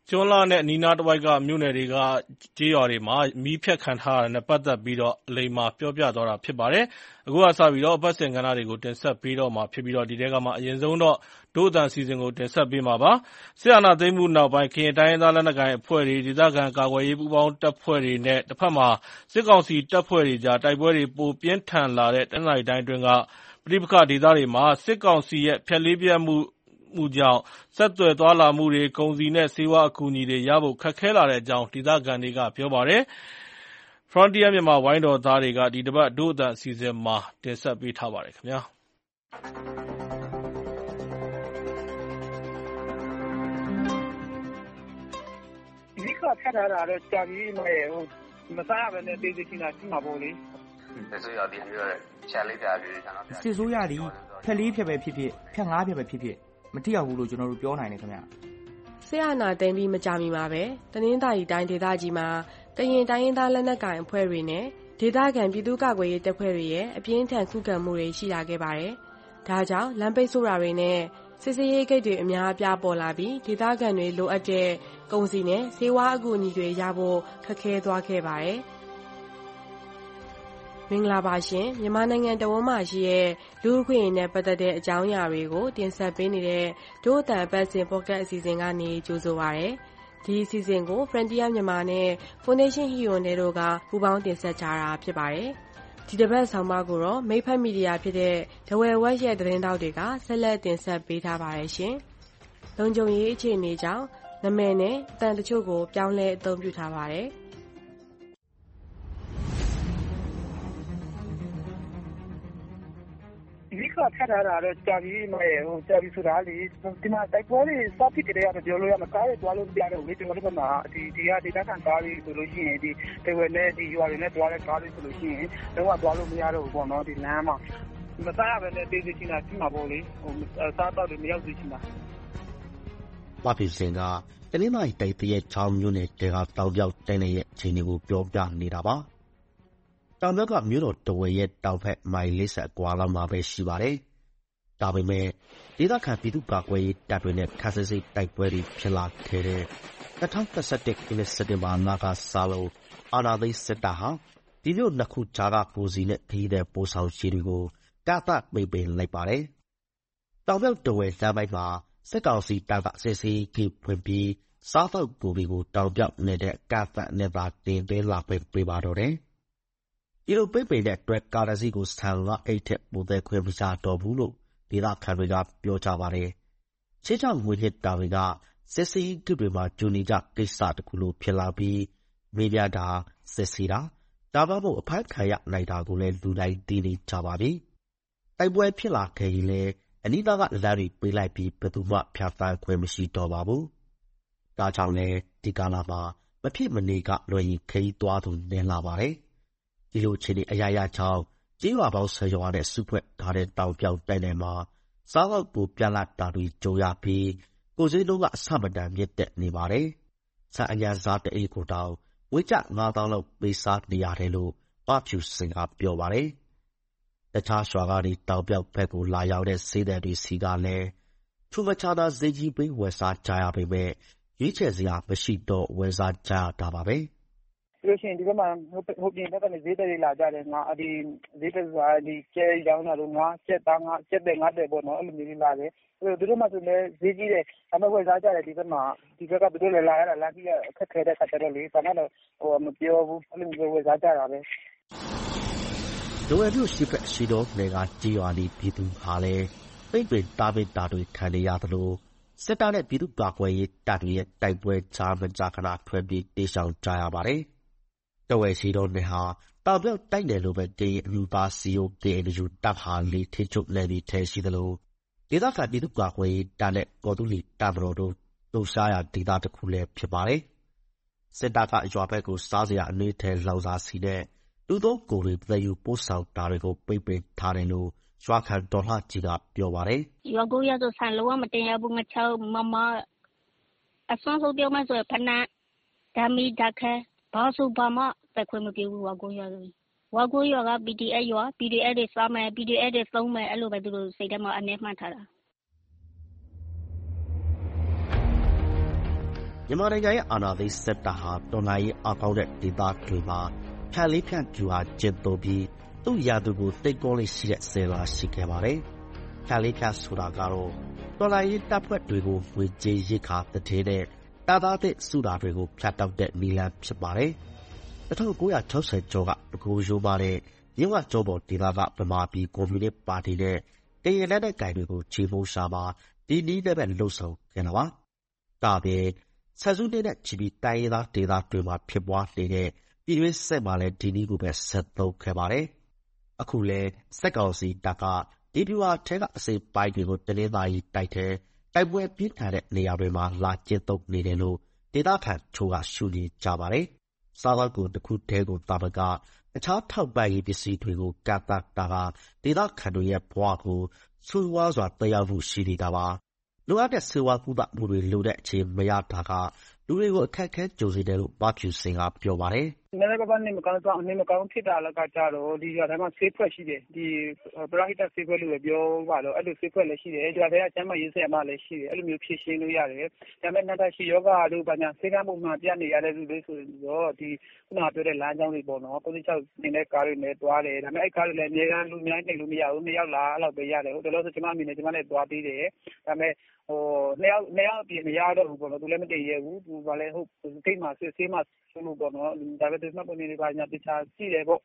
ကျွန်းလှနဲ့အနီးနားတစ်ဝိုက်ကမြို့နယ်တွေကကျေးရွာတွေမှာမီးဖြတ်ခံထားရတာနဲ့ပတ်သက်ပြီးတော့အလိမ္မာပြောပြသွားတာဖြစ်ပါတယ်။အခုကစပြီးတော့အပတ်စဉ်ကဏ္ဍတွေကိုတင်ဆက်ပေးတော့မှာဖြစ်ပြီးတော့ဒီထဲကမှအရင်ဆုံးတော့ဒို့အတန်စီစဉ်ကိုတင်ဆက်ပေးမှာပါ။စစ်အာဏာသိမ်းမှုနောက်ပိုင်းကရင်တိုင်းရင်းသားလက်နက်ကိုင်အဖွဲ့တွေဒေသခံကာကွယ်ရေးပူးပေါင်းတပ်ဖွဲ့တွေနဲ့တစ်ဖက်မှာစစ်ကောင်စီတပ်ဖွဲ့တွေကြားတိုက်ပွဲတွေပိုပြင်းထန်လာတဲ့တနင်္လာရီတိုင်းအတွင်းကပဋိပက္ခဒေသတွေမှာစစ်ကောင်စီရဲ့ဖျက်လေးပြတ်မှုမှုကြောင့်ဆက်သွယ်သွားလာမှုတွေကုန်စည်နဲ့ဆေးဝါးအကူအညီတွေရဖို့ခက်ခဲလာတဲ့အကြောင်းဒေသခံတွေကပြောပါတယ်။ Frontier မြန်မာဝိုင်းတော်သားတွေကဒီတစ်ပတ်ဒို့အတန်အစီအစဉ်မှာတင်ဆက်ပေးထားပါတယ်ခင်ဗျာ။ဒီကဖက်ထားတာတော့ကြာပြီးမှဟိုမစားရဘဲနဲ့တေးသေးချင်တာရှိမှာပေါ့လေ။ဒါဆိုရဒီမျိုးရှာလေးပြပြီးကျွန်တော်စစ်ဆိုးရသည်ဖက်လေးဖြက်ပဲဖြစ်ဖြစ်ဖြက်ငါးဖြက်ပဲဖြစ်ဖြစ်မထိရောက်ဘူးလို့ကျွန်တော်တို့ပြောနိုင်တယ်ခင်ဗျဆရာနာသိမ်းပြီးမကြမီမှာပဲတနင်္သာရီတိုင်းဒေသကြီးမှာကရင်တိုင်းရင်းသားလက်နက်ကိုင်အဖွဲ့တွေနဲ့ဒေသခံပြည်သူ့ကာကွယ်ရေးတပ်ဖွဲ့တွေရဲ့အပြင်းထန်ခုခံမှုတွေရှိလာခဲ့ပါတယ်။ဒါကြောင့်လမ်းပိတ်ဆို့တာတွေနဲ့စစ်စေးရေးဂိတ်တွေအများအပြားပေါ်လာပြီးဒေသခံတွေလိုအပ်တဲ့ကုန်စည်နဲ့ဆေးဝါးအကူအညီတွေရဖို့ခက်ခဲသွားခဲ့ပါတယ်။မင်္ဂလာပါရှင်မြန်မာနိုင်ငံတဝန်းမှာရှိတဲ့လူ့အခွင့်အရေးနဲ့ပတ်သက်တဲ့အကြောင်းအရာတွေကိုတင်ဆက်ပေးနေတဲ့ဒို့အတန်ပတ်စဉ်ပေါ့ကတ်အစီအစဉ်ကနေကြိုဆိုပါရစေ။ဒီအစီအစဉ်ကို Frontier မြန်မာနဲ့ Foundation Hero တို့ကပူးပေါင်းတင်ဆက်ကြတာဖြစ်ပါတယ်။ဒီတစ်ပတ်ဆောင်းပါးကိုတော့မိတ်ဖက်မီဒီယာဖြစ်တဲ့ The Well West ရဲ့သတင်းတောက်တွေကဆက်လက်တင်ဆက်ပေးထားပါတယ်ရှင်။လုံခြုံရေးအခြေအနေကြောင့်နာမည်နဲ့အတန်တချို့ကိုပြောင်းလဲအသုံးပြုထားပါတယ်။ဒီကဖက်ထားတာတော့ကြာပြီးမှဟိုကြာပြီးဆိုတာလေဒီမှာတိုက်ပွဲတွေစဖြစ်ကြတဲ့ကတော့ပြောလို့ရမှာကားတွေတွားလို့ပြရတယ်လေကျွန်တော်တို့ကမှဒီဒီကဒေသခံကားတွေဆိုလို့ရှိရင်ဒီတေဝဲနဲ့ဒီရွာတွေနဲ့တွားတဲ့ကားတွေဆိုလို့ရှိရင်တော့တွားလို့မရတော့ဘူးပေါ့နော်ဒီလမ်းမှာမစားရဘဲနဲ့တေးသေးချင်တာရှိမှာပေါ့လေဟိုစားတော့တွေမရောက်သေးချင်တာဘာဖြစ်စင်ကတနင်္လာရီတိုင်းတရက်ချောင်းမြို့နယ်တဲကတောင်ပြောက်တိုင်းရဲ့အခြေအနေကိုပြောပြနေတာပါတောင်မြောက်ကမြို့တော်တဝယ်ရဲ့တောင်ဘက်မိုင်လေးဆက်ကွာလောက်မှာပဲရှိပါတယ်။ဒါပေမဲ့ဒေသခံပြည်သူ့ကာကွယ်ရေးတပ်တွေနဲ့ခါစစ်စစ်တိုက်ပွဲတွေဖြစ်လာခဲ့တဲ့၂၀၂၁ခုနှစ်စက်တင်ဘာလကစလို့အာဏာသိမ်းစစ်တပ်ဟာဒီမြို့နှစ်ခုကြားကကိုစီနဲ့ခရီးသည်ပို့ဆောင်ရေးတွေကိုကန့်သတ်ပိတ်ပင်လိုက်ပါတယ်။တောင်မြောက်တဝယ်လမ်းပိုင်းမှာစစ်ကောင်စီတပ်ကစစ်ဆေးရေးဖွင့်ပြီးစားသောက်ကိုတွေကိုတောင်ပြောက်နေတဲ့ကန့်သတ်နဲ့သာတင်သွင်းလာခွင့်ပေးပါတော့တယ်။ဒီလိုပိတ်ပင်တဲ့အတွက်ကားတစ်စီးကိုဆန်ကအိတ်ထက်ပိုသက်ခွင့်မရတော့ဘူးလို့ဒေသခံတွေကပြောကြပါတယ်။ရှေ့ကြောင့်ငွေညစ်တာတွေကစစ်စီးဂိတ်တွေမှာဂျူနီကြကိစ္စတခုလိုဖြစ်လာပြီးမေးပြတာစစ်စီတာဒါမှမဟုတ်အဖိုက်ခံရနိုင်တာကိုလည်းလူတိုင်းသိနေကြပါပြီ။တိုက်ပွဲဖြစ်လာခဲ့ရင်လည်းအနိဒကလမ်းတွေပေးလိုက်ပြီးဘယ်သူမှဖြတ်သန်းခွင့်မရှိတော့ပါဘူး။ဒါကြောင့်လည်းဒီကာလမှာမဖြစ်မနေကလွယ်ရင်ခရီးသွားသူနေလာပါတယ်။ဒီလိုအခြေအနေအရာရာကြောင့်ကျေးရွာပေါင်းဆယ်ရွာနဲ့စုဖွဲ့ထားတဲ့တောင်ပြောက်တိုင်းနယ်မှာစားတော့ကိုပြလာတာတွေကြုံရပြီးကိုစည်းလုံးကအဆမတန်မြင့်တက်နေပါတယ်။ဆန်အညာစားတအေးကိုတောင်ဝေးကျငါးသောင်းလောက်ပေးစားနေရတယ်လို့ပဖြူစင်ကပြောပါတယ်။တခြားရွာကနေတောင်ပြောက်ဘက်ကိုလာရောက်တဲ့ဈေးသည်တွေစီကလည်းထူမချာတာဈေးကြီးပေးဝယ်စားကြရပေမဲ့ရွေးချယ်စရာမရှိတော့ဝယ်စားကြရတာပါပဲ။လို့ရှိရင်ဒီဘက်မှာဟိုပြင်ဘက်ကနေဈေးတွေလာကြတယ်ငါအဒီဈေးတွေဆိုတာဒီကျဲရောင်းတာတော့ငါကျက်သားငါကျက်တဲ့ငါတဲ့ပေါ့နော်အဲ့လိုမျိုးလာတယ်အဲ့လိုသူတို့မှဆိုလည်းဈေးကြီးတယ်အမဝယ်စားကြတယ်ဒီဘက်မှာဒီဘက်ကသူတို့လည်းလာရတာလာကြည့်ရအခက်ခဲတဲ့ခါကျတော့လေဆန္ဒတော့ဟိုမပြောဘူးအဲ့လိုမျိုးဝယ်စားကြတာပဲဒိုဝဲမြို့ရှိဖက်ရှိတော့လေကကြီးရွာလီပြည်သူဟာလည်းပိတ်ပင်တာပိတာတွေခံနေရသလိုစစ်တပ်နဲ့ပြည်သူ့ကာကွယ်ရေးတပ်တွေရဲ့တိုက်ပွဲချာမကြခဏထွက်ပြီးတေးဆောင်ကြရပါတယ်တဝဲရှိတော့နေဟာတောင်ပြောက်တိုက်တယ်လို့ပဲတေးအမျိုးသားစီယိုတေးလူတပ်ဟာလီထိချုပ်နေပြီးထဲရှိသလိုဒေသခံပြည်သူ့ကာကွယ်ရေးတပ်နဲ့ကော်တူလီတပ်မတော်တို့လှုပ်ရှားရာဒေသတစ်ခုလည်းဖြစ်ပါတယ်စစ်တပ်ကရွာဘက်ကိုစားစရာအနှွေးထဲလောက်စားစီတဲ့လူသုံးကိုယ်တွေပြည်ယူပို့ဆောင်တာတွေကိုပိတ်ပင်ထားတယ်လို့ရွာခံတော်လှကြီးကပြောပါတယ်ရွာကိုရဆိုဆန်လုံးဝမတင်ရဘူးငချောင်းမမအစွမ်းဆုံးပြောမှဆိုဖနာဓာမီဓာခဲဘာစုဘာမတက်ခွင့်မပြုဘူးဝါကိုရဆိုဝါကိုရက ပီ တီ အက်ဖ် ရွာ ပီ တီ အက်ဖ် တွေစားမယ် ပီ တီ အက်ဖ် တွေသုံးမယ်အဲ့လိုပဲသူတို့စိတ်ထဲမှာအနေမှန်ထားတာမြန်မာနိုင်ငံရဲ့အာဏာသိမ်းစစ်တပ်ဟာတော်လှန်ရေးအားကောင်းတဲ့ဒေသတွေမှာဖြန့်လေးဖြန့်ဗျူဟာကျင့်သုံးပြီးသူ့ရာသူကိုတိတ်ကောလေးရှိတဲ့စေလာရှိခဲ့ပါတယ်။ဖြန့်လေးဖြန့်ဆိုတာကတော့တော်လှန်ရေးတပ်ဖွဲ့တွေကိုငွေကြေးရိက္ခာတထေးနဲ့တာသားတဲ့စုတာတွေကိုဖြတ်တောက်တဲ့နည်းလမ်းဖြစ်ပါတယ်။၁၉၆၀ကျော်ကတကူရိုးပါတဲ့မြင်းဝကျောပေါ်ဒေသကဗမာပြည်ကွန်မြူနစ်ပါတီနဲ့ကရင်လက်နက်ကိုင်တွေကိုချေမှုန်းရှာမှာဒီနည်းနဲ့ပဲလှုပ်ဆောင်ခဲ့တာပါ။ဒါပြင်ဆယ်စုနှစ်နဲ့ချီပြီးတိုင်းရင်းသားဒေသတွေမှာဖြစ်ပွားနေတဲ့ပြည်တွင်းစစ်မှာလည်းဒီနည်းကိုပဲဆက်သုံးခဲ့ပါတယ်။အခုလည်းစက်ကောင်စီတပ်ကဒီဗျူဟာထဲကအစိပ်ပိုင်းတွေကိုတနင်္သာရီတိုက်ထဲတိုက်ပွဲပြင်းထန်တဲ့နေရာတွေမှာလာကျင့်သုံးနေတယ်လို့ဒေသခံချို့ကရှုမြင်ကြပါတယ်။စားသောက်ကုန်တစ်ခုတည်းကိုသာမကအခြားထောက်ပံ့ရေးပစ္စည်းတွေကိုကန့်သတ်တာကဒေသခံတွေရဲ့ဘဝကိုဆိုးဝါးစွာသက်ရောက်မှုရှိနေတာပါ။လိုအပ်တဲ့ဆေးဝါးကုသမှုတွေလိုတဲ့အချိန်မရတာကလူတွေကိုအခက်အခဲကြုံစေတယ်လို့ဘာဖြူစင်ကပြောပါတယ်။နည်းနည်းပါးပါးနေမကောင်းတော့နေမကောင်းဖြစ်တာလည်းကကြတော့ဒီရွာထဲမှာဆေးဖွဲ့ရှိတယ်ဒီပရဟိတဆေးဖွဲ့လို့ပြောပါတော့အဲ့လိုဆေးဖွဲ့လည်းရှိတယ်ရွာထဲကကျန်းမာရေးဆရာမလည်းရှိတယ်အဲ့လိုမျိုးဖြည့်ရှင်းလို့ရတယ်ဒါပေမဲ့နောက်ထပ်ရှိယောဂတို့ဘာညာဆေးကမ်းပုံမှန်ပြနေရတဲ့လူတွေဆိုတော့ဒီခုနပြောတဲ့လမ်းကြောင်းတွေပေါ့နော်ကိုယ်၆နေတဲ့ကားတွေနဲ့တွားတယ်ဒါပေမဲ့အဲ့ကားတွေလည်းအများကြီးလူများနေလို့မရဘူးနှစ်ယောက်လားအဲ့လိုပဲရတယ်ဟုတ်တယ်လို့ဆိုကျွန်မအမိနဲ့ကျွန်မနဲ့တွားပြီးတယ်ဒါပေမဲ့ဟိုနှစ်ယောက်နှစ်ယောက်ပြင်မရတော့ဘူးပေါ့နော်သူလည်းမတည်ရဘူးသူကလည်းဟုတ်တိတ်မှဆေးဆေးမှဆိုလို့ပေါ့နော်ဒါပေမဲ့ဒီမှပုံနေပါညာတခြားကြည့်တယ်ပေါ့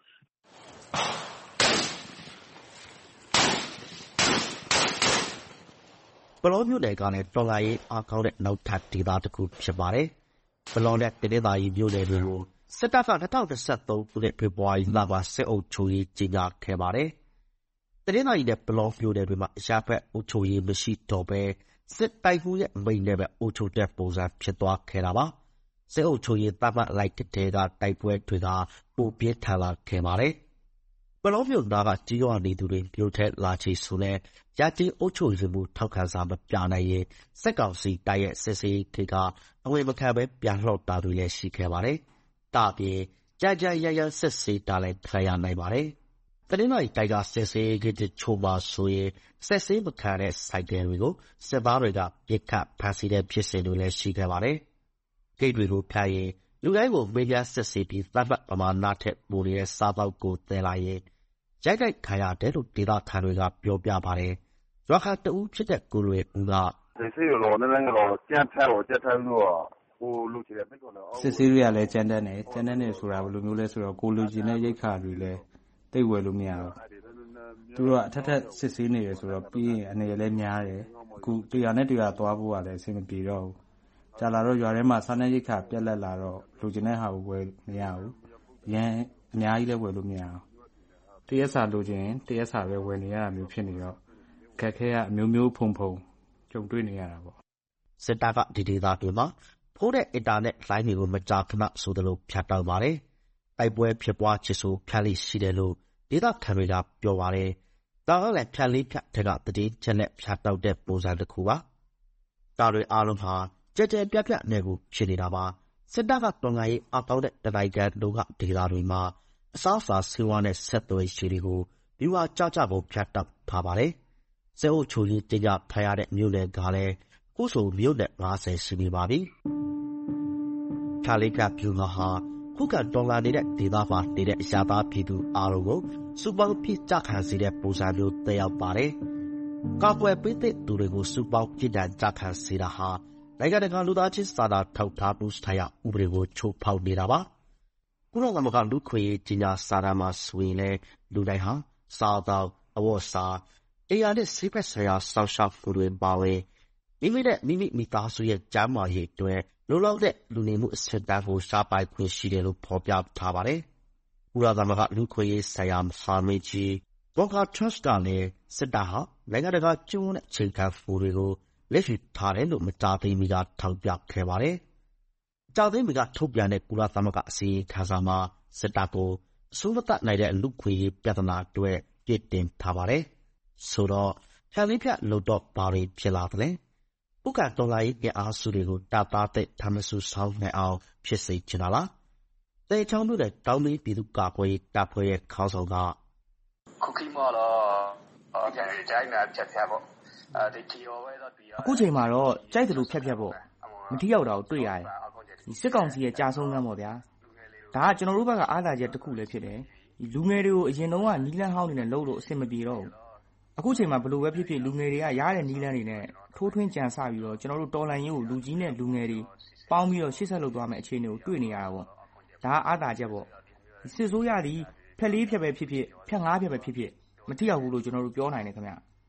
ပလောမြို့နယ်ကလည်းတော်လာရေးအားကောင်းတဲ့နောက်ထပ်ဒေသတစ်ခုဖြစ်ပါတယ်။ပလောနဲ့တနင်္သာရီမြို့နယ်တွေကိုစစ်တပ်က၂၀၂၃ခုနှစ်ဖေဖော်ဝါရီလမှာစစ်အုပ်ချုပ်ရေးကြီးညာခဲ့ပါတယ်။တနင်္သာရီနဲ့ပလောမြို့နယ်တွေမှာအရာဘက်အုပ်ချုပ်ရေးမရှိတော့ဘဲစစ်တိုက်မှုရဲ့မိန်နဲ့ပဲအုပ်ချုပ်တဲ့ပုံစံဖြစ်သွားခဲ့တာပါ။စစ်အုပ်ချုပ်ရေးတပ်မလိုက်တဲ့ကတိုက်ပွဲတွေကပိုပြင်းထန်လာခဲ့ပါတယ်။ပလောမြို့သားကကြီးရွာနေသူတွေမြို့ထဲလာချေဆိုလဲရာကြီးအုပ်ချုပ်ရေးမှုထောက်ခံစာမပြနိုင်ရင်စက်ကောင်စီတိုက်ရဲ့စစ်စေးခေကအဝေမခံပဲပြန်လှော့တာတွေလည်းရှိခဲ့ပါတယ်။ဒါပြင်ကြာကြာရရစစ်စေးတာလည်းခံရနိုင်ပါတယ်။တနင်္လာရီတိုက်ကစစ်စေးခေတချို့မှာဆိုရင်စစ်စေးမခံတဲ့စိုက်တယ်တွေကိုစစ်သားတွေကပြစ်ခတ်ဖမ်းဆီးတဲ့ဖြစ်စဉ်တွေလည်းရှိခဲ့ပါတယ်။ဂိတ်တွေကိုဖျက်ရင်လူတိုင်းကိုမေးမြန်းစစ်ဆေးပြီးသတ်မှတ်ပမာဏထက်ပိုနေတဲ့စားသောက်ကိုသယ်လာရင်ရိုက်တိုက်ခံရတယ်လို့ဒေသခံတွေကပြောပြပါတယ်။ရွာခံတဦးဖြစ်တဲ့ကိုလွေဦးကစစ်စေးရောနည်းနည်းတော့ကြမ်းထက်တော့ကြက်ထက်လို့ဟိုလူချင်တဲ့ပိတ်ကောလည်းစစ်စေးတွေကလည်းကြမ်းတမ်းတယ်ကြမ်းတမ်းတယ်ဆိုတာဘယ်လိုမျိုးလဲဆိုတော့ကိုလူချင်တဲ့ရိတ်ခါတွေလည်းတိတ်ဝယ်လို့မရဘူးသူတို့ကအထက်ထက်စစ်စေးနေတယ်ဆိုတော့ပြီးရင်အနေလည်းများတယ်အခုတရားနဲ့တရားသွားဖို့ကလည်းအဆင်မပြေတော့ဘူးကြာလာတော့ရွာထဲမှာစားနေရိတ်ခါပြက်လက်လာတော့လူချင်တဲ့ဟာကိုဝယ်မရဘူးရန်အများကြီးလည်းဝယ်လို့မရဘူးတရက်စာလိုချင်တရက်စာပဲဝယ်နေရတာမျိုးဖြစ်နေတော့ခက်ခဲကအမျိုးမျိုးဖုံဖုံကြုံတွေ့နေရတာပေါ့စစ်တပ်ကဒီဒေသတွေမှာဖိုးတဲ့အင်တာနက်လိုင်းတွေကိုမကြာခဏဆိုသလိုဖြတ်တောက်ပါတယ်တိုက်ပွဲဖြစ်ပွားချစ်ဆိုဖြတ်လိရှိတယ်လို့ဒေသခံတွေကပြောပါတယ်ဒါကလည်းဖြတ်လေးဖြတ်တဲ့ကတည်ချက်နဲ့ဖြတ်တောက်တဲ့ပုံစံတစ်ခုပါဒါတွေအားလုံးဟာကြက်ကြက်ပြက်ပြက်နဲ့ကိုဖြစ်နေတာပါစစ်တပ်ကတော်လှန်ရေးအကောက်တဲ့တနိုင်ကန်တို့ကဒေသတွေမှာအစားအစာဆေးဝါးနဲ့ဆက်သွယ်ရှိတွေကိုဒီဝါကြကြပုံဖြတ်တောက်ထားပါတယ်စစ်အုပ်ချုပ်ရေးတင်ကြဖရတဲ့မြို့နယ်ကလည်းကိုဆိုမြို့နယ်၅၀ရှိနေပါပြီခါလေးကပြူငါဟာခုကတော်လာနေတဲ့ဒေသမှာနေတဲ့အရာသားပြည်သူအားလုံးကိုစူပေါင်းပြကြခံစေတဲ့ပုံစံမျိုးတက်ရောက်ပါတယ်ကာကွယ်ပေးတဲ့သူတွေကိုစူပေါင်းပြကြကြခံစေတာဟာနိုင်ငံတကာလူသားချင်းစာနာထောက်ထားမှုဆိုင်ရာဥပဒေကိုချိုးဖောက်နေတာပါကုလသမဂ္ဂလူခွေကြီးညာစာတမ်းမှာဆိုရင်လည်းလူတိုင်းဟာစားသောက်အဝတ်စားအေယာနဲ့ဆေးဖက်ဆရာဆောက်ရှောက်မှုတွေပါဝင်မိမိနဲ့မိမိမိသားစုရဲ့ကျန်းမာရေးအတွက်လုံလောက်တဲ့လူနေမှုအဆင့်တန်းကိုရှားပိုင်ခွင့်ရှိတယ်လို့ဖော်ပြထားပါတယ်။ကုလသမဂ္ဂလူခွေရေးဆိုင်ရာမဟာမင်းကြီးဘောကာထရတ်ကလည်းစစ်တပ်ဟာနိုင်ငံတကာကျူးနဲ့ချိန်ခံမှုတွေကိုလက်ရှိထားတယ်လို့မတားသိမီကထောက်ပြခဲ့ပါတယ်။ကြောက်သိမီကထုတ်ပြန်တဲ့ကုလသမဂ္ဂအစည်းအဝေးခန်းစာမှာစစ်တပ်ကိုအစိုးမတတ်နိုင်တဲ့လူခွေရေးပြဿနာတွေပြစ်တင်ထားပါတယ်။ဆိုတော့ဖြန့်လေးဖြတ်လို့တော့ဘာတွေဖြစ်လာသလဲ။ဥက္ကတော်လာရေးကအားစုတွေကိုတာတာတဲ့ထမဆုဆောင်နိုင်အောင်ဖြစ်စေချင်တာလား။တေချောင်းတို့တဲ့တောင်းမင်းပြည်သူ့ကာကွယ်ရေးတပ်ဖွဲ့ရဲ့ခေါင်းဆောင်ကခုခိမောတော့ပြန်ကြိုင်းနာဖြတ်ဖြတ်ပေါ့အဲဒီတီရောပဲတော့ဒီအခုချိန်မှာတော့ကြိုက်တယ်လို့ဖြတ်ဖြတ်ပေါ့မထိရောက်တာကိုတွေ့ရတယ်ဒီစစ်ကောင်စီရဲ့ကြာဆုံးကမ်းပေါ့ဗျာဒါကကျွန်တော်တို့ဘက်ကအားသာချက်တစ်ခုလည်းဖြစ်တယ်ဒီလူငယ်တွေကိုအရင်တုန်းကနီးလန်းဟောင်းနေနဲ့လှုပ်လို့အဆင်မပြေတော့ဘူးအခုချိန်မှာဘလို့ပဲဖြစ်ဖြစ်လူငယ်တွေကရတဲ့နီးလန်းတွေနဲ့ထိုးထွင်းကြံစပြီးတော့ကျွန်တော်တို့တော်လန်ရေးကိုလူကြီးနဲ့လူငယ်တွေပေါင်းပြီးတော့ရှေ့ဆက်လုပ်သွားမယ့်အခြေအနေကိုတွေ့နေရတာပေါ့ဒါကအားသာချက်ပေါ့စစ်ဆိုးရသည်ဖက်လေးဖြက်ပဲဖြစ်ဖြစ်ဖြက်ငါးဖြက်ပဲဖြစ်ဖြစ်မထိရောက်ဘူးလို့ကျွန်တော်တို့ပြောနိုင်တယ်ခင်ဗျ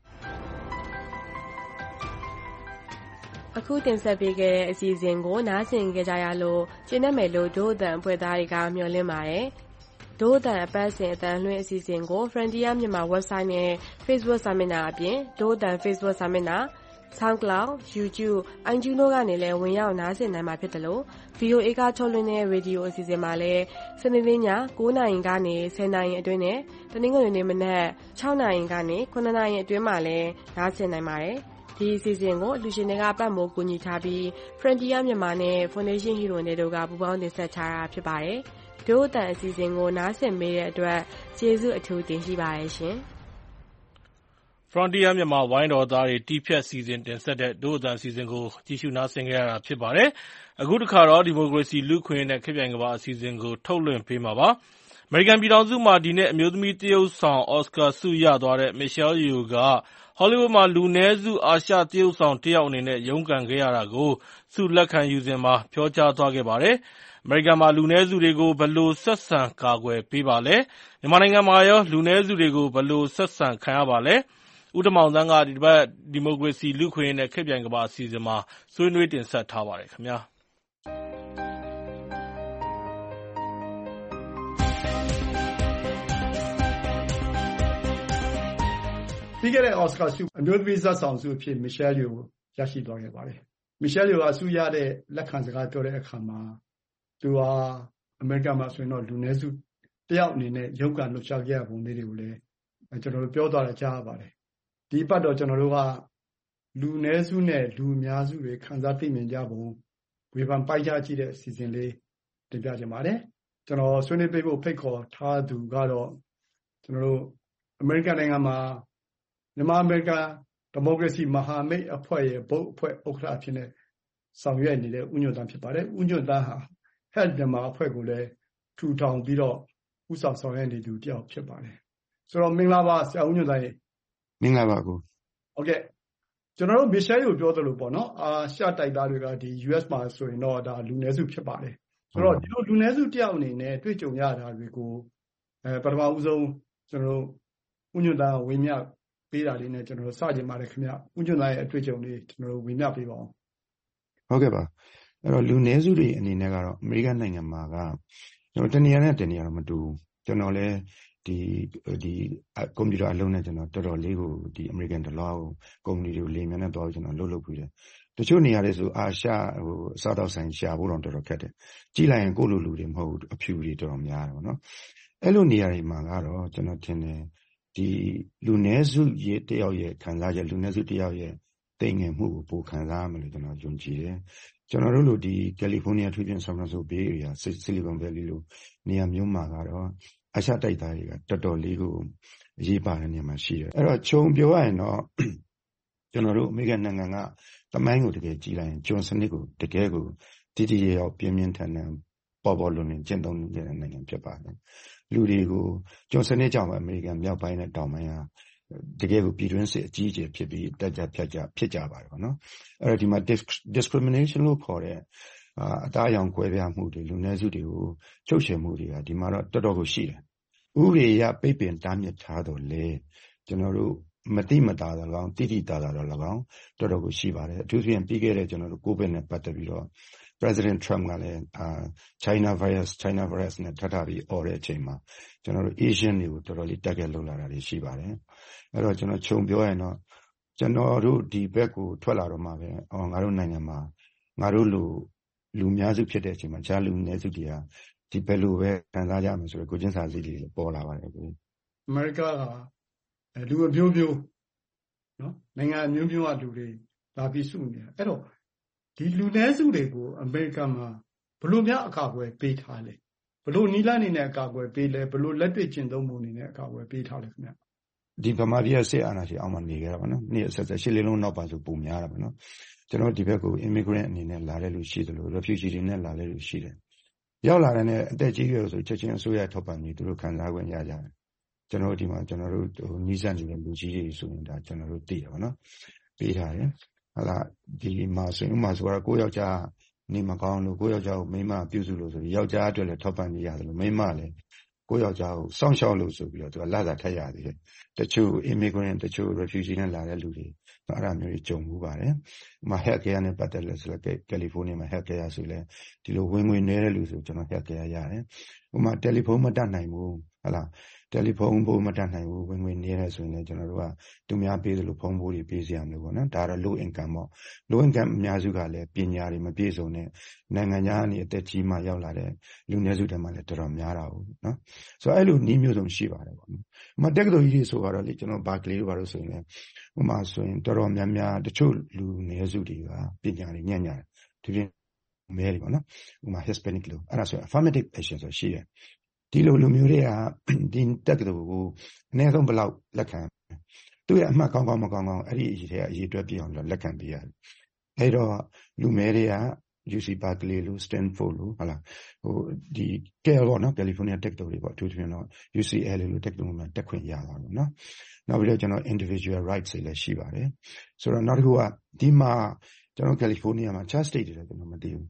အခုတင်ဆက်ပေးခဲ့တဲ့အစီအစဉ်ကိုနားဆင်ကြကြရလို့ရှင်းနေမယ်လို့ဒို့အတန်အဖွဲ့သားတွေကမျှော်လင့်ပါတယ်ဒို့အတန်အပတ်စဉ်အတန်လွှင့်အစီအစဉ်ကို Frontier မြန်မာ website နဲ့ Facebook စာမျက်နှာအပြင်ဒို့အတန် Facebook စာမျက်နှာ SoundCloud, YouTube, iTunes တို့ကနေလည်းဝင်ရောက်နားဆင်နိုင်မှာဖြစ်တယ်လို့ ဗီအိုအေ ကထုတ်လွှင့်တဲ့ရေဒီယိုအစီအစဉ်မှာလည်းစနေနေ့ည၉နာရီကနေ၁၀နာရီအတွင်းနဲ့တနင်္ဂနွေနေ့မနက်၆နာရီကနေ၇နာရီအတွင်းမှာလည်းနားဆင်နိုင်ပါတယ်ဒီအစီအစဉ်ကိုလူရှင်တွေကပတ်မိုးကူညီထားပြီး Frontier မြန်မာနဲ့ Foundation Hero တွေတို့ကပူးပေါင်းတင်ဆက်ထားတာဖြစ်ပါတယ်ဒို့အတန်အစီအစဉ်ကိုနားဆင်ပေးတဲ့အတွက်ကျေးဇူးအထူးတင်ရှိပါတယ်ရှင် Frontier မြန်မာဝိုင်းတော်သားတွေတီးဖြတ်စီစဉ်တင်ဆက်တဲ့ဒို့အတန်အစီအစဉ်ကိုကြည့်ရှုနားဆင်ကြရတာဖြစ်ပါတယ်အခုတစ်ခါတော့ဒီမိုကရေစီလူခွင့်နဲ့ခေတ်ပြိုင်ကမ္ဘာအစီအစဉ်ကိုထုတ်လွှင့်ပေးမှာပါအမေရိကန်ပြည်ထောင်စုမှာဒီနေ့အမျိုးသမီးတရုတ်ဆောင်အော်စကာဆုရသွားတဲ့ Michelle Yeoh ကဟောလိဝုဒ်မှာလူနည်းစုအာရှတရုတ်ဆောင်တယောက်အနေနဲ့ရုန်းကန်ခဲ့ရတာကိုဆုလက်ခံယူစဉ်မှာပြောကြားသွားခဲ့ပါတယ်အမေရိကန်မှာလူနည်းစုတွေကိုဘယ်လိုဆက်ဆံကာကွယ်ပေးပါလဲမြန်မာနိုင်ငံမှာရောလူနည်းစုတွေကိုဘယ်လိုဆက်ဆံခံရပါလဲဦးတမောင်သန်းကဒီဘက်ဒီမိုကရေစီလူခွင့်နဲ့ခေတ်ပြိုင်ကမ္ဘာအစီအစဉ်မှာဆွေးနွေးတင်ဆက်ထားပါတယ်ခင်ဗျာပြီးခဲ့တဲ့ Oscar ဆုအမျိုးသမီးဇာတ်ဆောင်ဆုအဖြစ် Michelle Yeoh ကိုရရှိသွားခဲ့ပါတယ်။ Michelle Yeoh ကဆုရတဲ့လက်ခံစကားပြောတဲ့အခါမှာသူဟာအမေရိကန်မှာဆိုရင်တော့လူနည်းစုတယောက်အနေနဲ့ရုန်းကန်လှုပ်ရှားခဲ့ရပုံလေးတွေကိုလည်းကျွန်တော်တို့ပြောသွားတာကြားရပါတယ်။ဒီပတ်တော့ကျွန်တော်တို့ကလူနည်းစုနဲ့လူအများစုတွေခံစားသိမြင်ကြပုံဝေဖန်ပိုက်ကြကြည့်တဲ့အစီအစဉ်လေးတင်ပြခြင်းပါတယ်။ကျွန်တော်ဆွေးနွေးပေးဖို့ဖိတ်ခေါ်ထားသူကတော့ကျွန်တော်တို့အမေရိကန်နိုင်ငံမှာမြန်မာအမေရိကန်ဒီမိုကရေစီမဟာမိတ်အဖွဲ့ရဲ့ဘုတ်အဖွဲ့ဥက္ကဋ္ဌအဖြစ်နဲ့ဆောင်ရွက်နေတဲ့ဦးညွန့်သန်းဖြစ်ပါတယ်။ဦးညွန့်သန်းဟာ Help မြန်မာအဖွဲ့ကိုလည်းထူထောင်ပြီးတော့ဦးဆောင်ဆောင်ရွက်နေသူတယောက်ဖြစ်ပါတယ်။ဆိုတော့မင်္ဂလာပါဆရာဦးညွန့်သန်းရေမင်္ဂလာပါကိုဟုတ်ကဲ့ကျွန်တော်တို့ Michelle ကိုပြောသလိုပေါ့နော်အာရှတိုက်သားတွေကဒီ U S မှာဆိုရင်တော့ဒါလူနည်းစုဖြစ်ပါတယ်။ဆိုတော့ဒီလိုလူနည်းစုတယောက်အနေနဲ့တွေ့ကြုံရတာတွေကိုအဲပထမဦးဆုံးကျွန်တော်တို့ဦးညွန့်သန်းဝင်းမြပေးတာလေးနဲ့ကျွန်တော်တို့စကြင်ပါတယ်ခင်ဗျ။ဦးညွန့်သန်းရဲ့အတွေ့အကြုံလေးကျွန်တော်တို့ဝေမျှပေးပါအောင်။ဟုတ်ကဲ့ပါ။အဲ့တော့လူနည်းစုတွေအနေနဲ့ကတော့အမေရိကန်နိုင်ငံမှာကကျွန်တော်တနေရာနဲ့တနေရာတော့မတူဘူး။ကျွန်တော်လည်းဒီဒီကွန်ပျူတာအလုံးနဲ့ကျွန်တော်တော်တော်လေးကိုဒီ American ဒလောကုမ္ပဏီတွေကိုလေမြန်နဲ့တော့ကျွန်တော်လှုပ်လှုပ်ပြီးတယ်။တချို့နေရာတွေဆိုအာရှဟိုအစားတောက်ဆိုင်ရှာဖို့တော့တော်တော်ခက်တယ်။ကြည့်လိုက်ရင်ကိုယ့်လိုလူတွေမဟုတ်ဘူးအဖြူတွေတော်တော်များတယ်ပေါ့နော်။အဲ့လိုနေရာတွေမှာကတော့ကျွန်တော်ထင်တယ်ဒီလူနည်းစုရဲ့တယောက်ရဲ့ခံစားချက်လူနည်းစုတယောက်ရဲ့တိမ်ငယ်မှုကိုပိုခံစားရမယ်လို့ကျွန်တော်ယုံကြည်တယ်။ကျွန်တော်တို့လိုဒီကယ်လီဖိုးနီးယားထွေးပြင်ဆန်ဖရန်စကိုဘေးအေရီယာဆီလီကွန်ဗယ်လီလိုနေရာမျိုးမှာကတော့အရှတိုက်သားတွေကတော်တော်လေးကိုအရေးပါတဲ့နေရာမှာရှိတယ်။အဲ့တော့ခြုံပြောရရင်တော့ကျွန်တော်တို့အမေရိကန်နိုင်ငံကတမိုင်းကိုတကယ်ကြည့်လိုက်ရင်ဂျွန်စနစ်ကိုတကယ်ကိုတည်တည်ရအောင်ပြင်းပြင်းထန်ထန်ပေါ်ပေါ်လွန်လွန်ကျင့်သုံးနေတဲ့နိုင်ငံဖြစ်ပါတယ်။လူတွေကိုဂျွန်စနစ်ကြောင့်အမေရိကန်မြောက်ပိုင်းနဲ့တောင်ပိုင်းဟာတကယ်ကိုပြည်တွင်းစစ်အကြီးအကျယ်ဖြစ်ပြီးတက်ကြဖြတ်ကြဖြစ်ကြပါတယ်ပေါ့နော်။အဲ့တော့ဒီမှာ discrimination လို့ခေါ်တဲ့အသားအရောင်ကွဲပြားမှုတွေလူနည်းစုတွေကိုချုပ်ချယ်မှုတွေကဒီမှာတော့တော်တော်ကိုရှိတယ်။ဥပဒေအရပိတ်ပင်တားမြစ်ထားတော့လေကျွန်တော်တို့မတိမတာတော့၎င်းတိတိတာတာတော့၎င်းတော်တော်ကိုရှိပါတယ်အထူးသဖြင့်ပြီးခဲ့တဲ့ကျွန်တော်တို့ကိုဗစ်နဲ့ပတ်သက်ပြီးတော့ President Trump ကလည်းအာ China virus China virus နဲ့ထပ်ထပ်ပြီးអော်တဲ့အချိန်မှာကျွန်တော်တို့ Asian တွေကိုတော်တော်လေးတက်ခဲ့လုံလာတာတွေရှိပါတယ်အဲ့တော့ကျွန်တော်ခြုံပြောရင်တော့ကျွန်တော်တို့ဒီဘက်ကိုထွက်လာတော့မှပဲအော်ငါတို့နိုင်ငံမှာငါတို့လူလူများစုဖြစ်တဲ့အချိန်မှာဂျာလူနည်းစုတွေကဒီဘယ်လိုပဲခံစားကြမယ်ဆိုတော့ကိုချင်းစာစီလေးပေါ်လာပါတယ်ကိုအမေရိကကလူအမျိုးမျိုးနော်နိုင်ငံအမျိုးမျိုးကလူတွေလာပြီးစုနေတာအဲ့တော့ဒီလူနည်းစုတွေကိုအမေရိကန်မှာဘလို့များအကာအကွယ်ပေးထားလဲဘလို့နီလာနေနဲ့အကာအကွယ်ပေးလဲဘလို့လက်တွေ့ကျင့်သုံးမှုနေနဲ့အကာအကွယ်ပေးထားလဲခင်ဗျဒီဗမာပြည်စစ်အာဏာရှင်အောက်မှာနေကြတာပေါ့နော်နေ့ဆက်ဆက်ရှစ်လေးလုံးနောက်ပါဆိုပုံများတာပေါ့နော်ကျွန်တော်ဒီဘက်ကို immigrant အနေနဲ့လာတဲ့လူရှိတယ်လို့ refugee တွေနဲ့လာတဲ့လူရှိတယ်ရောက်လာတဲ့အသက်ကြီးရွယ်ဆိုချက်ချင်းအစိုးရထောက်ပံ့ပြီးသူတို့ခံစားခွင့်ရကြတယ်ကျွန်တော်ဒီမှာကျွန်တော်တို့ဟိုနီးစပ်နေတဲ့လူကြီးတွေဆိုရင်ဒါကျွန်တော်တို့သိရပါတော့ပေးထားတယ်ဟာလာဒီမှာဆိုရင်ဥမာဆိုတော့ကိုယောက်ျားနေမကောင်းလို့ကိုယောက်ျားကိုမိန်းမပြုစုလို့ဆိုပြီးယောက်ျားအတွက်လည်းထောက်ပံ့ပေးရတယ်လို့မိန်းမလည်းကိုယောက်ျားကိုစောင့်ရှောက်လို့ဆိုပြီးတော့သူကလာတာထက်ရသေးတယ်တချို့ immigrant တချို့ refugee နဲ့လာတဲ့လူတွေအဲ့ဒါမျိုးကြီးကြုံမှုပါတယ်။မှာ health care နဲ့ပတ်သက်လို့ဆိုတော့ကယ်လီဖိုးနီးယားမှာ health care ဆိုလဲဒီလိုဝင်ငွေနည်းတဲ့လူဆိုကျွန်တော် health care ရတယ်။ဥပမာတယ်လီဖုန်းမတတ်နိုင်ဘူးဟုတ်လားတယ်လီဖုန်းဘိုးမတတ်နိုင်ဘူးဝင်ငွေနည်းတယ်ဆိုရင်လည်းကျွန်တော်တို့ကသူများပေးသလိုဖုန်းဘိုးတွေပေးစရာမလိုပေါ့နော်။ဒါတော့ low income ပေါ့။ low income အများစုကလည်းပညာတွေမပြည့်စုံတဲ့နိုင်ငံခြားကနေအသက်ကြီးမှရောက်လာတဲ့လူနည်းစုတွေမှလည်းတော်တော်များတာဘူးနော်။ဆိုတော့အဲ့လိုနည်းမျိုးစုံရှိပါတယ်ပေါ့နော်။မတက်ကတော်ကြီးတွေဆိုတော့လေကျွန်တော်ဘာကလေးတွေဘာလို့ဆိုရင်လည်းဥပမာဆိုရင်တော်တော်များများတချို့လူနည်းစုတွေကပညာတွေညံ့ညံ့တယ်ဒီပြင်မဲတွေပေါ့နော်ဥပမာ Hispanic လို့အဲ့ဒါဆို affirmative action ဆိုရှိတယ်ဒီလိုလူမျိုးတွေကဒီတက်ကတော်ကိုအနည်းဆုံးဘယ်လောက်လက်ခံသူ့ရဲ့အမှတ်ကောင်းကောင်းမကောင်းကောင်းအဲ့ဒီအရေးတွေအရေးတွက်ပြအောင်လက်ခံပေးရတယ်အဲ့တော့လူမဲတွေက U C Berkeley လို့ Stanford လို့ဟုတ်လားဟိုဒီ Cal ပေါ့နော် California Tech တွေပေါ့အထူးသဖြင့်တော့ U C L A လို့ Tech တွေမှာတက်ခွင့်ရပါဘူးနော်နောက်ပြီးတော့ကျွန်တော် individual rights တွေလည်းရှိပါတယ်ဆိုတော့နောက်တစ်ခုကဒီမှာကျွန်တော် California မှာ Charter State တွေလည်းကျွန်တော်မသိဘူး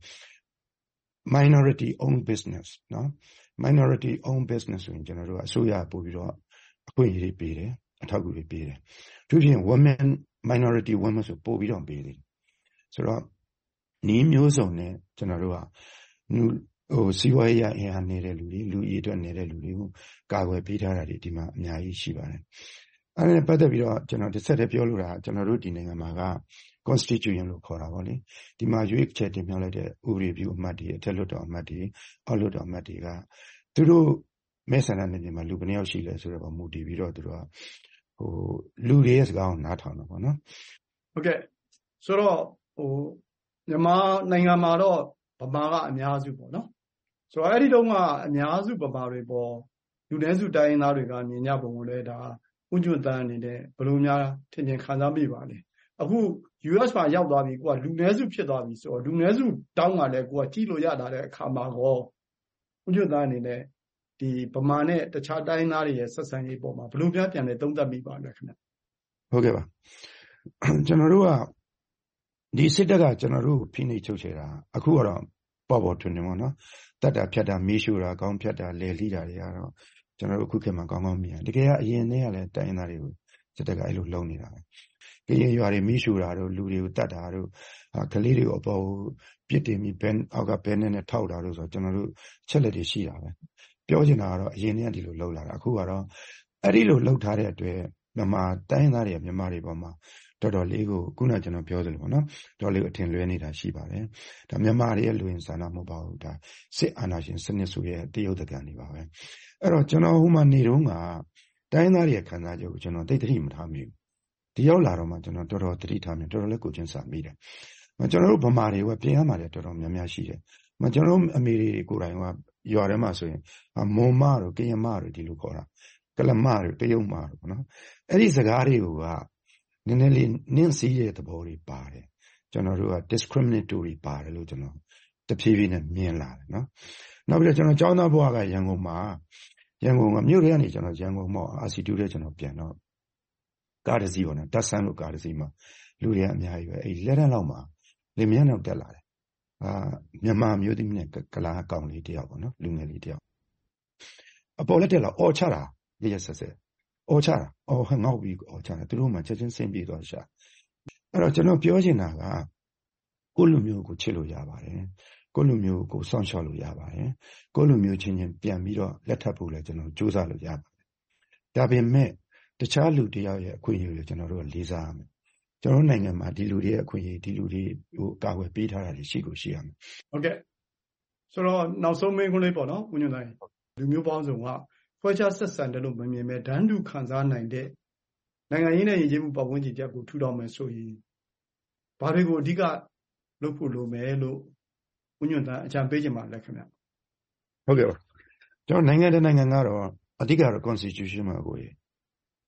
minority owned business နော် minority owned business ဆိုရင်ကျွန်တော်တို့အစိုးရပို့ပြီးတော့အခွင့်အရေးတွေပေးတယ်အထောက်အကူတွေပေးတယ်အထူးဖြင့် women minority women ဆိုပို့ပြီးတော့ပေးတယ်ဆိုတော့နီးမျိုးစုံနဲ့ကျွန်တော်တို့ကဟိုစီးပွားရေးအင်အားနေတဲ့လူတွေလူကြီးအတွက်နေတဲ့လူတွေကိုကာကွယ်ပေးထားတာတွေဒီမှာအများကြီးရှိပါတယ်အဲ့ဒါနဲ့ပတ်သက်ပြီးတော့ကျွန်တော်တစ်ဆက်တည်းပြောလို့တာကျွန်တော်တို့ဒီနိုင်ငံမှာက constitution လို့ခေါ်တာပေါ့လေဒီမှာရွေးချယ်တင်မြှောက်လိုက်တဲ့ဥပဒေပြုအမှတ်တွေအထက်လွှတ်တော်အမှတ်တွေအောက်လွှတ်တော်အမှတ်တွေကသူတို့မဲဆန္ဒနယ်မြေမှာလူဘယ်နှယောက်ရှိလဲဆိုတော့မူတည်ပြီးတော့သူတို့ကဟိုလူတွေရဲ့စကားကိုနားထောင်တာပေါ့နော်ဟုတ်ကဲ့ဆိုတော့ဟိုမြန်မာနိုင်ငံမှာတော့ဗမာကအများစုပေါ့နော်ဆိုတော့အဲ့ဒီတုန်းကအများစုဗမာတွေပေါ်လူနည်းစုတိုင်းရင်းသားတွေကမြင်ကြပုံကိုလည်းဒါဥညွတ်တန်းအနေနဲ့ဘယ်လိုများထင်ထင်ခံစားမိပါလဲအခု U S မှာရောက်သွားပြီကိုကလူနည်းစုဖြစ်သွားပြီဆိုတော့လူနည်းစုတောင်းကလည်းကိုကကြည့်လို့ရတာတဲ့အခါမှာကောဥညွတ်တန်းအနေနဲ့ဒီဗမာနဲ့တခြားတိုင်းသားတွေရဲ့ဆက်ဆံရေးပေါ်မှာဘယ်လိုများပြန်လဲသုံးသပ်မိပါလဲခင်ဗျဟုတ်ကဲ့ပါကျွန်တော်တို့ကဒီစစ်တပ်ကကျွန်တော်တို့ဖိနှိပ်ချုပ်ချယ်တာအခုကတော့ပေါ်ပေါ်ထွန်းနေပါတော့တတ်တာဖြတ်တာမီးရှို့တာကောင်းဖြတ်တာလဲလိတာတွေကတော့ကျွန်တော်တို့အခုခေတ်မှာကောင်းကောင်းမြင်တကယ်ကအရင်တည်းကလည်းတိုင်းရင်းသားတွေကိုစစ်တပ်ကအဲ့လိုလုပ်နေတာပဲကရင်ရွာတွေမီးရှို့တာတို့လူတွေကိုတတ်တာတို့ကလေးတွေကိုအပေါ်ပြစ်တင်ပြီးဘန်အောက်ကဘန်နဲ့ထောက်တာတို့ဆိုတော့ကျွန်တော်တို့ချက်လက်တွေရှိတာပဲပြောချင်တာကတော့အရင်တည်းကဒီလိုလုပ်လာတာအခုကတော့အဲ့ဒီလိုလုပ်ထားတဲ့အတွက်မြန်မာတိုင်းရင်းသားတွေမြန်မာတွေပေါ်မှာတော်တော်လေးကိုခုနကကျွန်တော်ပြောသလိုပေါ့နော်တော်လေးကိုအထင်လွဲနေတာရှိပါတယ်ဒါမြန်မာတွေရဲ့လူရင်ဆန္ဒမဟုတ်ပါဘူးဒါစစ်အာဏာရှင်စနစ်ဆိုရဲ့တရုတ်တကန်နေပါပဲအဲ့တော့ကျွန်တော်ဟိုမှာနေတော့ကတိုင်းသားတွေရဲ့ခံစားချက်ကိုကျွန်တော်သိသိမထားမိဘူးဒီရောက်လာတော့မှကျွန်တော်တော်တော်သတိထားမိတော်တော်လေးကိုချင်းစာမိတယ်မကျွန်တော်တို့ဗမာတွေကပြင်ရမှာတယ်တော်တော်များများရှိတယ်မကျွန်တော်တို့အမေတွေကိုယ်တိုင်ကရွာထဲမှာဆိုရင်မွန်မတို့ကရင်မတို့ဒီလိုခေါ်တာကလမတို့တရုတ်မတို့ပေါ့နော်အဲ့ဒီစကားတွေကနည်းနည်းလေးနင်းစီးတဲ့သဘောတွေပါတယ်ကျွန်တော်တို့က discriminatory ပါတယ်လို့ကျွန်တော်တဖြည်းဖြည်းနဲ့မြင်လာတယ်နော်နောက်ပြီးတော့ကျွန်တော်ကျောင်းသားဘဝကရန်ကုန်မှာရန်ကုန်ကမြို့ထဲကနေကျွန်တော်ရန်ကုန်မှာအာစီတူတဲ့ကျွန်တော်ပြန်တော့ကားတစ်စီးပေါ့နော်တက်ဆန်းလို့ကားတစ်စီးမှာလူတွေကအများကြီးပဲအဲ့လက်တန်းလောက်မှာလင်မြန်းတော့တက်လာတယ်အာမြန်မာမျိုးသမီးနဲ့ကလာကောင်လေးတယောက်ပေါ့နော်လူငယ်လေးတယောက်အပေါ်လက်တက်လာအော်ချတာရရဆက်ဆက်အော်ချတာအော်ငေါ့ပြီးအော်ချတာသူတို့မှချက်ချင်းဆင်းပြေးသွားရှာအဲ့တော့ကျွန်တော်ပြောချင်တာကကိုလူမျိုးကိုချစ်လို့ရပါတယ်ကိုလူမျိုးကိုစောင့်ရှောက်လို့ရပါတယ်ကိုလူမျိုးချင်းချင်းပြန်ပြီးတော့လက်ထပ်ဖို့လည်းကျွန်တော်စူးစမ်းလို့ရပါတယ်ဒါပေမဲ့တခြားလူတယောက်ရဲ့အခွင့်အရေးကိုကျွန်တော်တို့ကလေးစားရမယ်ကျွန်တော်နိုင်ငံမှာဒီလူတွေရဲ့အခွင့်အရေးဒီလူတွေဟိုကာကွယ်ပေးထားတာရှိကိုရှိရမယ်ဟုတ်ကဲ့ဆိုတော့နောက်ဆုံးမင်းခွန်းလေးပေါ့နော်ဦးညွန့်တိုင်းလူမျိုးပေါင်းစုံကခွဲခြားဆက်ဆံတယ်လို့မမြင်မဲ့ဒန်းတူခံစားနိုင်တဲ့နိုင်ငံရေးနဲ့ယဉ်ကျေးမှုပတ်ဝန်းကျင်တစ်ခုထူထောင်မယ်ဆိုရင်ဘာတွေကိုအဓိကလုပ်ဖို့လိုမယ်လို့ဦးညွန့်တိုင်းအကြံပေးချင်ပါလဲခင်ဗျဟုတ်ကဲ့ပါကျွန်တော်နိုင်ငံတကာနိုင်ငံကတော့အဓိကတော့ constitution မှာကို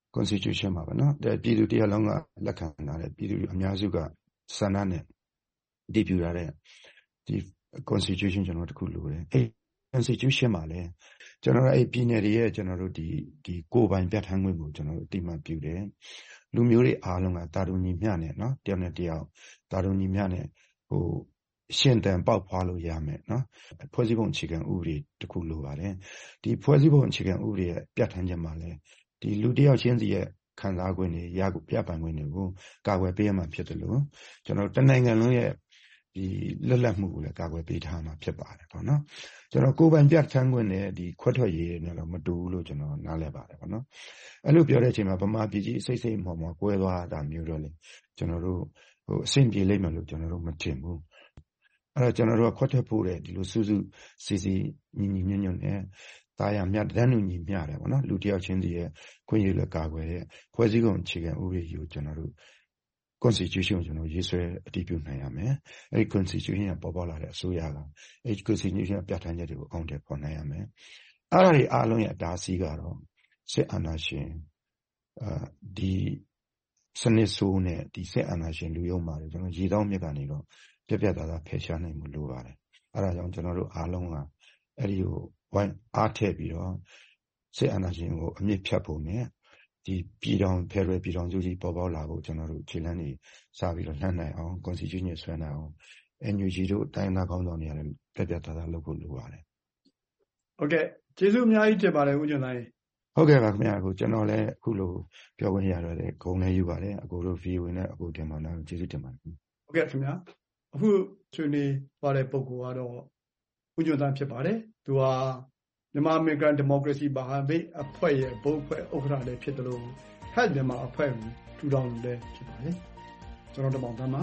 constitution မှာပဲเนาะပြည်သူတရားလုံးကလက်ခံထားတဲ့ပြည်သူအများစုကဆန္ဒနဲ့တည်ပြုထားတဲ့ဒီ constitution ကျွန်တော်တို့တခုလိုတယ်အဲ constitution မှာလည်းကျွန်တော်တို့အဲ့ပြည်နယ်တွေရဲ့ကျွန်တော်တို့ဒီဒီကိုယ်ပိုင်ပြဋ္ဌာန်းခွင့်ကိုကျွန်တော်တို့အတိအမှပြုတယ်လူမျိုးတွေအားလုံးကတာရုံညီမျှနဲ့เนาะတယောက်နဲ့တယောက်တာရုံညီမျှနဲ့ဟိုရှင်တန်ပေါက်ဖွာလို့ရမယ်เนาะဖွဲ့စည်းပုံအခြေခံဥပဒေတခုလိုပါတယ်ဒီဖွဲ့စည်းပုံအခြေခံဥပဒေရဲ့ပြဋ္ဌာန်းချက်မှာလည်းဒီလူတယောက်ချင်းစီရဲ့ခံစား권တွေရကိုပြပိုင်권တွေကိုကာကွယ်ပေးရမှာဖြစ်တယ်လို့ကျွန်တော်တနိုင်ငံလုံးရဲ့ဒီလွတ်လပ်မှုကိုလည်းကာကွယ်ပေးထားမှာဖြစ်ပါတယ်ပေါ့နော်ကျွန်တော်ကိုယ်ပိုင်ပြဋ္ဌာန်း권နဲ့ဒီခွဲထွက်ရေးနဲ့တော့မတူဘူးလို့ကျွန်တော်နားလည်ပါတယ်ပေါ့နော်အဲ့လိုပြောတဲ့အချိန်မှာဗမာပြည်ကြီးစိတ်စိတ်မော်မော်ကွဲသွားတာမျိုးတော့လေကျွန်တော်တို့ဟိုအဆင်ပြေလိမ့်မယ်လို့ကျွန်တော်တို့မထင်ဘူးအဲ့တော့ကျွန်တော်တို့ကခွဲထွက်ဖို့တဲ့ဒီလိုစုစုစီစီညီညီညွတ်ညွတ်နဲ့တာယာမြတ်တန်းလူညီမျှတယ်ပေါ့နော်လူတယောက်ချင်းစီရဲ့ခွင့်ရလက်ကာကွယ်တဲ့ဖွဲ့စည်းပုံအခြေခံဥပဒေကိုကျွန်တော်တို့ constitution ကိုကျွန်တော်ရေးဆွဲအတည်ပြုနိုင်ရမယ်အဲ့ဒီ constitution ကပေါ်ပေါက်လာတဲ့အစိုးရကအဲ့ဒီ constitution ပြဋ္ဌာန်းချက်တွေကိုအကောင့်ထဲပေါ်နိုင်ရမယ်အဲ့ဒါတွေအားလုံးရဲ့အတားအဆီးကတော့စစ်အာဏာရှင်အာဒီစနစ်ဆိုးနဲ့ဒီစစ်အာဏာရှင်လူယုံမာတွေကျွန်တော်ရေတောင်းမြစ်ကနေတော့ပြပြသားသားဖယ်ရှားနိုင်မှုလိုပါတယ်အဲ့ဒါကြောင့်ကျွန်တော်တို့အားလုံးကအဲ့ဒီကိုဝိုင်းအားထည့်ပြီးတော့စစ်အာဏာရှင်ကိုအမြင့်ဖြတ်ဖို့နဲ့ဒီပြည်တော်ဖယ်ရယ်ပြည်တော်စုကြီးပေါ်ပေါက်လာဖို့ကျွန်တော်တို့ခြေလှမ်းနေစပြီးတော့လှမ်းနိုင်အောင် constitution ညဆွဲနိုင်အောင် အန် ယူ ဂျီ တို့တိုင်းသားကောင်းဆောင်တွေရတယ်ပြပြသားသားလုပ်ဖို့လိုပါတယ်ဟုတ်ကဲ့ကျေးဇူးအများကြီးတင်ပါတယ်ဦးကျော်နိုင်ဟုတ်ကဲ့ပါခင်ဗျာအခုကျွန်တော်လည်းအခုလိုပြောခွင့်ရတော့လေဂုဏ်လည်းယူပါတယ်အခုတို့ ဗီအိုအေ နဲ့အခုတင်ပါတော့ကျေးဇူးတင်ပါတယ်ဟုတ်ကဲ့ခင်ဗျာအခုဆွေးနွေးသွားတဲ့ပုဂ္ဂိုလ်ကတော့ဦးကျော်နိုင်ဖြစ်ပါတယ်သူဟာမြန်မာအမေရိကန်ဒီမိုကရေစီဗဟမိတ်အဖွဲ့ရဲ့ဘုတ်အဖွဲ့ဥက္ကဋ္ဌလည်းဖြစ်တယ်လို့ဟဲ့မြန်မာအဖွဲ့ကိုထူထောင်လည်းဖြစ်ပါတယ်ကျွန်တော်တမောင်တန်းပါ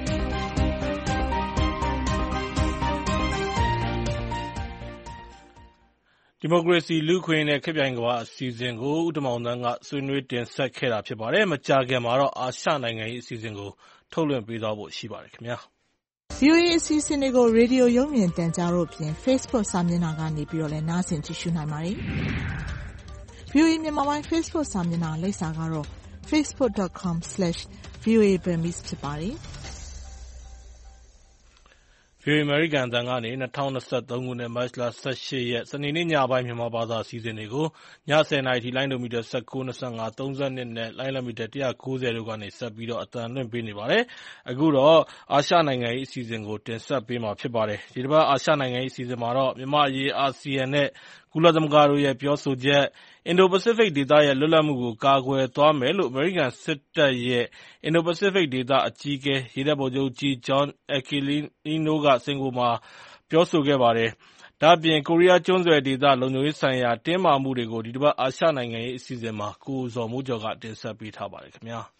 ဒီမိုကရေစီလူ့အခွင့်အရေးနဲ့ခေတ်ပြိုင်ကမ္ဘာအစီအစဉ်ကိုဦးတမောင်သန်းကဆွေးနွေးတင်ဆက်ခဲ့တာဖြစ်ပါတယ်မကြာခင်မှာတော့အာရှနိုင်ငံရေးအစီအစဉ်ကိုထုတ်လွှင့်ပေးသွားဖို့ရှိပါတယ်ခင်ဗျာဗီအိုအေ အစီအစဉ်တွေကိုရေဒီယိုရုပ်မြင်သံကြားတို့ဖြင့် Facebook စာမျက်နှာကနေပြီးတော့လည်းနားဆင်ကြည့်ရှုနိုင်ပါတယ်။ ဗီအိုအေမြန်မာပိုင်း Facebook စာမျက်နှာလိပ်စာကတော့ facebook dot com slash v o a burmese ဖြစ်ပါတယ်။ဗီအိုအေအမေရိကန်အသံကနေ၂၀၂၃ခုနှစ်မတ်လ၁၈ရက်စနေနေ့ညပိုင်းမြန်မာဘာသာအစီအစဉ်တွေကိုည၁၀နာရီထိလိုင်းဒိုမီတာ၁၉, ၂၅, ၃၂နဲ့လိုင်းလံမီတာ၁၉၀တို့ကနေဆက်ပြီးတော့အသံလွှင့်ပေးနေပါတယ်။အခုတော့အာရှနိုင်ငံရေးအစီအစဉ်ကိုတင်ဆက်ပေးမှာဖြစ်ပါတယ်။ဒီတစ်ပတ်အာရှနိုင်ငံရေးအစီအစဉ်မှာတော့မြန်မာ့အရေးအာဆီယံနဲ့ကုလသမဂ္ဂတို့ရဲ့ပြောဆိုချက်အင်ဒိုပစိဖိတ်ဒေသရဲ့လွတ်လပ်မှုကိုကာကွယ်သွားမယ်လို့အမေရိကန်စစ်တပ်ရဲ့အင်ဒိုပစိဖိတ်ဒေသအကြီးအကဲရေတပ်ဗိုလ်ချုပ်ကြီး John Aquilino ကစင်ကာပူမှာပြောဆိုခဲ့ပါတယ်။ဒါ့အပြင်ကိုရီးယားကျွန်းဆွယ်ဒေသလုံခြုံရေးဆိုင်ရာတင်းမာမှုတွေကိုဒီတစ်ပတ်အာရှနိုင်ငံရေးအစီအစဉ်မှာကိုဇော်မိုးကျော်ကတင်ဆက်ပေးထားပါတယ်ခင်ဗျာ။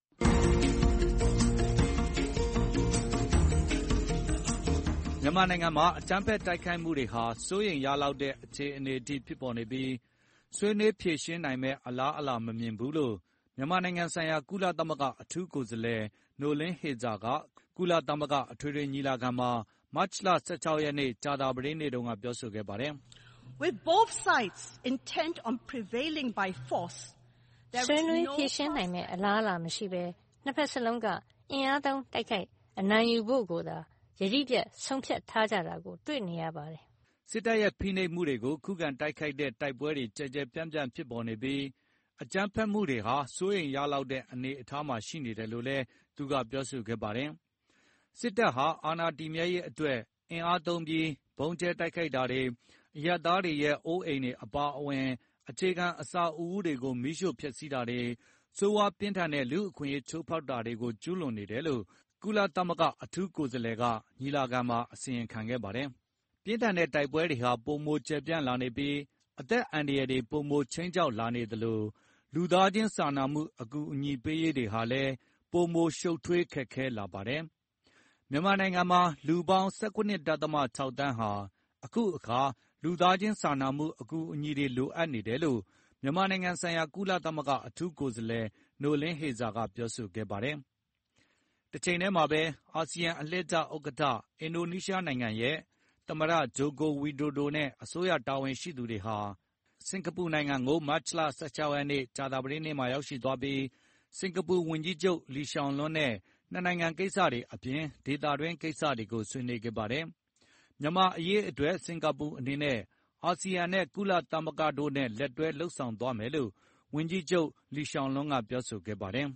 မြန်မာနိုင်ငံမှာအကြမ်းဖက်တိုက်ခိုက်မှုတွေဟာစိုးရိမ်ရလောက်တဲ့အခြေအနေအထိဖြစ်ပေါ်နေပြီးဆွေးနွေးဖြေရှင်းနိုင်မယ့်အလားအလာမမြင်ဘူးလို့မြန်မာနိုင်ငံဆိုင်ရာကုလသမဂ္ဂအထူးကိုယ်စားလှယ်နိုလင်းဟေဇာကကုလသမဂ္ဂအထွေထွေညီလာခံမှာမတ်လ၁၆ရက်နေ့ကြာသပတေးနေ့တုန်းကပြောဆိုခဲ့ပါတယ်။ With both sides intent on prevailing by force, ဆွေးနွေးဖြေရှင်းနိုင်မယ့်အလားအလာမရှိဘဲနှစ်ဖက်စလုံးကအင်အားသုံးတိုက်ခိုက်အနိုင်ယူဖို့ကိုသာယတိပြတ်ဆုံးဖြတ်ထားကြတာကိုတွေ့နေရပါတယ်။စစ်တပ်ရဲ့ဖိနှိပ်မှုတွေကိုခုခံတိုက်ခိုက်တဲ့တိုက်ပွဲတွေကြဲကြဲပြန့်ပြန့်ဖြစ်ပေါ်နေပြီးအကြမ်းဖက်မှုတွေဟာစိုးရိမ်ရလောက်တဲ့အနေအထားမှာရှိနေတယ်လို့လည်းသူကပြောဆိုခဲ့ပါတယ်။စစ်တပ်ဟာအာဏာတည်မြဲရေးအတွက်အင်အားသုံးပြီးဗုံးကျဲတိုက်ခိုက်တာတွေအရပ်သားတွေရဲ့အိုးအိမ်တွေအပါအဝင်အခြေခံအဆောက်အဦတွေကိုမီးရှို့ဖျက်ဆီးတာတွေဆိုးဝါးပြင်းထန်တဲ့လူ့အခွင့်အရေးချိုးဖောက်တာတွေကိုကျူးလွန်နေတယ်လို့ကုလသမဂ္ဂအထူးကိုယ်စားလှယ်ကညီလာခံမှာအစီရင်ခံခဲ့ပါတယ်။ပြင်းထန်တဲ့တိုက်ပွဲတွေဟာပိုမိုကျယ်ပြန့်လာနေပြီးအသက်အန္တရာယ်တွေပိုမိုခြိမ်းခြောက်လာနေသလိုလူသားချင်းစာနာမှုအကူအညီပေးရေးတွေဟာလည်းပိုမိုရှုပ်ထွေးခက်ခဲလာပါတယ်။မြန်မာနိုင်ငံမှာလူပေါင်း၁၇.၆ သန်းဟာအခုအခါလူသားချင်းစာနာမှုအကူအညီတွေလိုအပ်နေတယ်လို့မြန်မာနိုင်ငံဆိုင်ရာကုလသမဂ္ဂအထူးကိုယ်စားလှယ်နိုလင်းဟေဇာကပြောဆိုခဲ့ပါတယ်။တချိန်တည်းမှာပဲအာဆီယံအလှည့်ကျဥက္ကဋ္ဌအင်ဒိုနီးရှားနိုင်ငံရဲ့သမ္မတဂျိုကိုဝီဒိုဒိုနဲ့အစိုးရတာဝန်ရှိသူတွေဟာစင်ကာပူနိုင်ငံကိုမတ်လ၁၆ရက်နေ့ကြာသပတေးနေ့မှာရောက်ရှိသွားပြီးစင်ကာပူဝန်ကြီးချုပ်လီရှောင်လွန်းနဲ့နှစ်နိုင်ငံကိစ္စတွေအပြင်ဒေသတွင်းကိစ္စတွေကိုဆွေးနွေးခဲ့ပါတယ်။မြန်မာအရေးအတွက်စင်ကာပူအနေနဲ့အာဆီယံနဲ့ကုလသမဂ္ဂတို့နဲ့လက်တွဲလှုပ်ဆောင်သွားမယ်လို့ဝန်ကြီးချုပ်လီရှောင်လွန်းကပြောဆိုခဲ့ပါတယ်။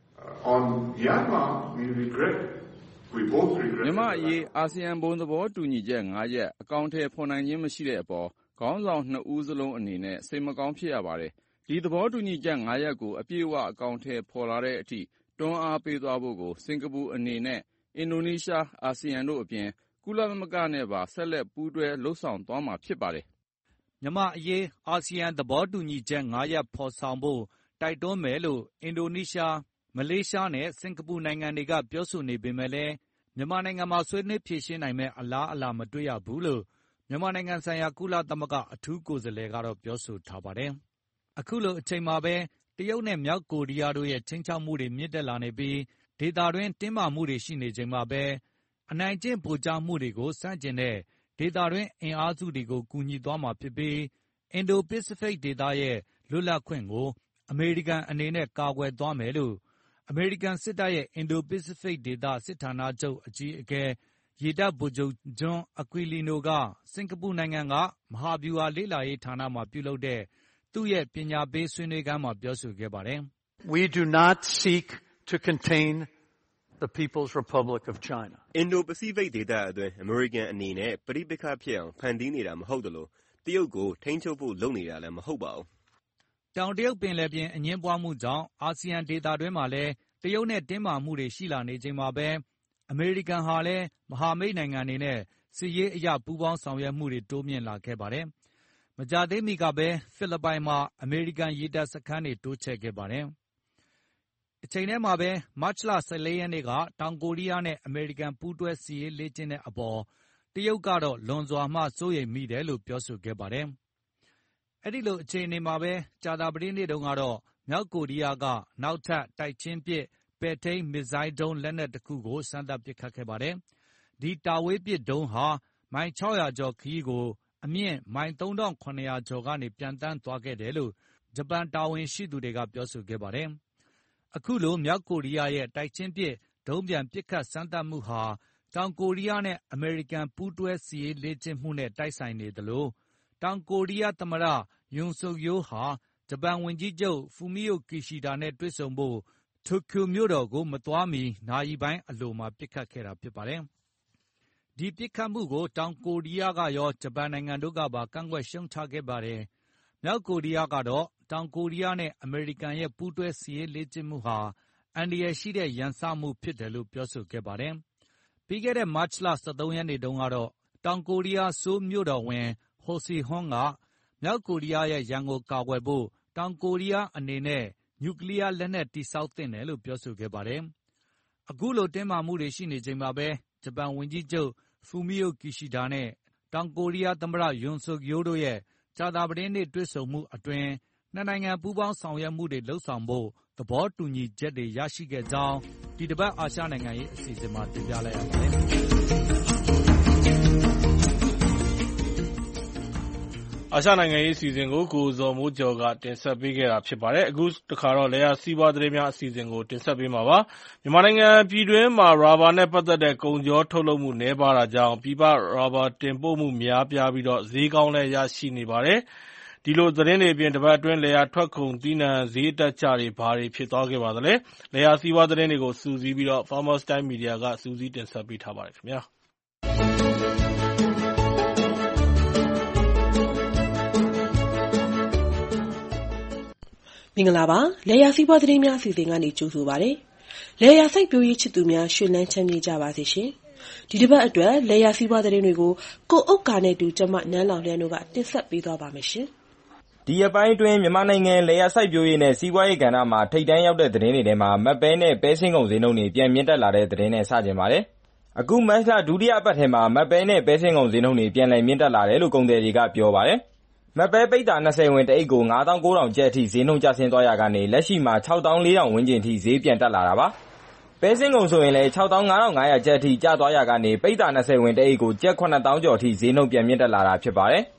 On Myanmar, we regret, we both regret. မြန်မာအရေးအာဆီယံဘုံသဘောတူညီချက်၅ရပ်အကောင်အထည်ဖော်နိုင်ခြင်းမရှိတဲ့အပေါ်ခေါင်းဆောင်နှစ်ဦးစလုံးအနေနဲ့စိတ်မကောင်းဖြစ်ရပါတယ်။ဒီသဘောတူညီချက်၅ရပ်ကိုအပြည့်အဝအကောင်အထည်ဖော်လာတဲ့အထိတွန်းအားပေးသွားဖို့ကိုစင်ကာပူအနေနဲ့အင်ဒိုနီးရှား၊အာဆီယံတို့အပြင်ကုလသမဂ္ဂနဲ့ပါဆက်လက်ပူးတွဲလုပ်ဆောင်သွားမှာဖြစ်ပါတယ်။မြန်မာအရေးအာဆီယံသဘောတူညီချက်၅ရပ်ဖော်ဆောင်ဖို့တိုက်တွန်းမယ်လို့အင်ဒိုနီးရှား၊မလေးရှားနဲ့စင်ကာပူနိုင်ငံတွေကပြောဆိုနေပေမဲ့လည်းမြန်မာနိုင်ငံမှာဆွေးနွေးဖြေရှင်းနိုင်မယ့်အလားအလာမတွေ့ရဘူးလို့မြန်မာနိုင်ငံဆိုင်ရာကုလသမဂ္ဂအထူးကိုယ်စားလှယ်ကတော့ပြောဆိုထားပါတယ်။အခုလိုအချိန်မှာပဲတရုတ်နဲ့မြောက်ကိုရီးယားတို့ရဲ့ခြိမ်းခြောက်မှုတွေမြင့်တက်လာနေပြီးဒေသတွင်းတင်းမာမှုတွေရှိနေချိန်မှာပဲအနိုင်ကျင့်ဗိုလ်ကျမှုတွေကိုစန့်ကျင်တဲ့ဒေသတွင်းအင်အားစုတွေကိုကူညီသွားမှာဖြစ်ပြီးအင်ဒိုပစိဖိတ်ဒေသရဲ့လွတ်လပ်ခွင့်ကိုအမေရိကန်အနေနဲ့ကာကွယ်သွားမယ်လို့အမေရိကန်စစ်တပ်ရဲ့အင်ဒိုပစိဖိတ်ဒေသစစ်ဌာနချုပ်အကြီးအကဲရေတပ်ဗိုလ်ချုပ်ဂျွန်အကွီလီနိုကစင်ကာပူနိုင်ငံကမဟာဗျူဟာလေ့လာရေးဌာနမှာပြုလုပ်တဲ့သူ့ရဲ့ပညာပေးဆွေးနွေးခန်းမှာပြောဆိုခဲ့ပါတယ်။ We do not seek to contain the People's Republic of China. အင်ဒိုပစိဖိတ်ဒေသအတွင်းအမေရိကန်အနေနဲ့ပဋိပက္ခဖြစ်အောင်ဖန်တီးနေတာမဟုတ်သလိုတရုတ်ကိုထိန်းချုပ်ဖို့လုပ်နေတာလည်းမဟုတ်ပါဘူး။တောင်တရုတ်ပင်လယ်ပြင်အငြင်းပွားမှုကြောင့်အာဆီယံဒေသတွင်းမှာလည်းတရုတ်နဲ့တင်းမာမှုတွေရှိလာနေချိန်မှာပဲအမေရိကန်ဟာလည်းမဟာမိတ်နိုင်ငံတွေနဲ့စစ်ရေးအရပူးပေါင်းဆောင်ရွက်မှုတွေတိုးမြင့်လာခဲ့ပါတယ်။မကြာသေးမီကပဲဖိလစ်ပိုင်မှာအမေရိကန်ရေတပ်စခန်းတွေတိုးချဲ့ခဲ့ပါတယ်။အချိန်ထဲမှာပဲမတ်လ၁၄ရက်နေ့ကတောင်ကိုရီးယားနဲ့အမေရိကန်ပူးတွဲစစ်ရေးလေ့ကျင့်တဲ့အပေါ်တရုတ်ကတော့လွန်စွာမှစိုးရိမ်မိတယ်လို့ပြောဆိုခဲ့ပါတယ်။အဲဒီလိုအခြေအနေမှာပဲကြာသပတေးနေ့တုန်းကတော့မြောက်ကိုရီးယားကနောက်ထပ်တိုက်ချင်းပစ်ပဲ့ထိန်းမစ်ဇိုင်းဒုံးလက်နက်တခုကိုစမ်းသပ်ပစ်ခတ်ခဲ့ပါတယ်။ဒီတာဝေးပစ်ဒုံးဟာမိုင်ခြောက်ရာကျော်ခရီးကိုအမြင့်မိုင်သုံးထောင်ခုနှစ်ရာကျော်ကနေပျံသန်းသွားခဲ့တယ်လို့ဂျပန်တာဝန်ရှိသူတွေကပြောဆိုခဲ့ပါတယ်။အခုလိုမြောက်ကိုရီးယားရဲ့တိုက်ချင်းပစ်ဒုံးပျံပစ်ခတ်စမ်းသပ်မှုဟာတောင်ကိုရီးယားနဲ့အမေရိကန်ပူးတွဲစစ်ရေးလေ့ကျင့်မှုနဲ့တိုက်ဆိုင်နေသလိုတောင်ကိုရီးယားသမ္မတယွန်ဆုတ်ယိုးဟာဂျပန်ဝန်ကြီးချုပ်ဖူမီယိုကီရှီဒါနဲ့တွေ့ဆုံဖို့တိုကျိုမြို့တော်ကိုမသွားမီနာရီပိုင်းအလိုမှာပစ်ခတ်ခဲ့တာဖြစ်ပါတယ်။ဒီပစ်ခတ်မှုကိုတောင်ကိုရီးယားကရောဂျပန်နိုင်ငံတို့ကပါကန့်ကွက်ရှုတ်ချခဲ့ပါတယ်။မြောက်ကိုရီးယားကတော့တောင်ကိုရီးယားနဲ့အမေရိကန်ရဲ့ပူးတွဲစစ်ရေးလေ့ကျင့်မှုဟာအန္တရာယ်ရှိတဲ့ရန်စမှုဖြစ်တယ်လို့ပြောဆိုခဲ့ပါတယ်။ပြီးခဲ့တဲ့မတ်လ၁၃ရက်နေ့တုန်းကတော့တောင်ကိုရီးယားဆိုးလ်မြို့တော်ဝန်ဟိုစီဟွန်းကမြောက်ကိုရီးယားရဲ့ရန်ကိုကာကွယ်ဖို့တောင်ကိုရီးယားအနေနဲ့နျူကလီးယားလက်နက်တည်ဆောက်သင့်တယ်လို့ပြောဆိုခဲ့ပါတယ်။အခုလိုတင်းမာမှုတွေရှိနေချိန်မှာပဲဂျပန်ဝန်ကြီးချုပ်ဖူမီယိုကီရှီဒါနဲ့တောင်ကိုရီးယားသမ္မတယွန်ဆုတ်ယိုးတို့ရဲ့ကြာသပတေးနေ့တွေ့ဆုံမှုအတွင်းနှစ်နိုင်ငံပူးပေါင်းဆောင်ရွက်မှုတွေလုပ်ဆောင်ဖို့သဘောတူညီချက်တွေရရှိခဲ့ကြောင်းဒီတစ်ပတ်အာရှနိုင်ငံရေးအစီအစဉ်မှာတင်ပြလိုက်ရပါတယ်။အာရှနိုင်ငံရေးအစီအစဉ်ကိုကိုဇော်မိုးကျော်ကတင်ဆက်ပေးခဲ့တာဖြစ်ပါတယ်။အခုတခါတော့လေယာစီးပွားသတင်းများအစီအစဉ်ကိုတင်ဆက်ပေးမှာပါ။မြန်မာနိုင်ငံပြည်တွင်းမှာရာဘာနဲ့ပတ်သက်တဲ့ကုန်ချောထုတ်လုပ်မှုနည်းပါးတာကြောင့်ပြည်ပရာဘာတင်ပို့မှုများပြားပြီးတော့ဈေးကောင်းလည်းရရှိနေပါတယ်။ဒီလိုသတင်းတွေအပြင်တပတ်အတွင်းလေယာထွက်ကုန်သီးနှံဈေးတက်ကြတွေဘာတွေဖြစ်သွားခဲ့ပါသလဲ။လေယာစီးပွားသတင်းတွေကိုစူးစီးပြီးတော့ Farmers Time Media ကစူးစီးတင်ဆက်ပေးထားပါတယ်ခင်ဗျာ။မင်္ဂလာပါလေယာစီးပွားသတင်းများအစီအစဉ်ကနေကြိုဆိုပါရစေလေယာစိုက်ပျိုးရေးချစ်သူများရွှေလန်းချမ်းမြေ့ကြပါစေရှင်ဒီတစ်ပတ်အတွက်လေယာစီးပွားသတင်းတွေကိုကိုအုတ်ကာနဲ့တူကျမနန်းလောင်လျန်းတို့ကတင်ဆက်ပေးသွားပါမယ်ရှင်ဒီအပိုင်းအတွင်းမြန်မာနိုင်ငံလေယာစိုက်ပျိုးရေးနဲ့စီးပွားရေးကဏ္ဍမှာထိပ်တန်းရောက်တဲ့သတင်းတွေထဲမှာမက်ပဲနဲ့ပဲစင်းကုန်ဈေးနှုန်းတွေပြန်မြင့်တက်လာတဲ့သတင်းနဲ့စကြင်ပါတယ်အခုမတ်လဒုတိယအပတ်ထဲမှာမက်ပဲနဲ့ပဲစင်းကုန်ဈေးနှုန်းတွေပြန်လည်မြင့်တက်လာတယ်လို့ကုန်သည်တွေကပြောပါတယ်မက်ပဲပိတ်တာ၂၀ဝင်တအိတ်ကိုငါးသောင်းကိုးထောင်ကျပ်အထိဈေးနှုန်းကျဆင်းသွားရကနေလက်ရှိမှာ၆သောင်းလေးထောင်ဝန်းကျင်အထိဈေးပြန်တက်လာတာပါပဲစင်းကုန်ဆိုရင်လည်း၆သောင်းငါးထောင်ငါးရာကျပ်အထိကျသွားရကနေပိတ်တာ၂၀ဝင်တအိတ်ကိုကျပ်၇သောင်းကျော်အထိဈေးနှုန်းပြန်မြင့်တက်လာတာဖြစ်ပါတယ်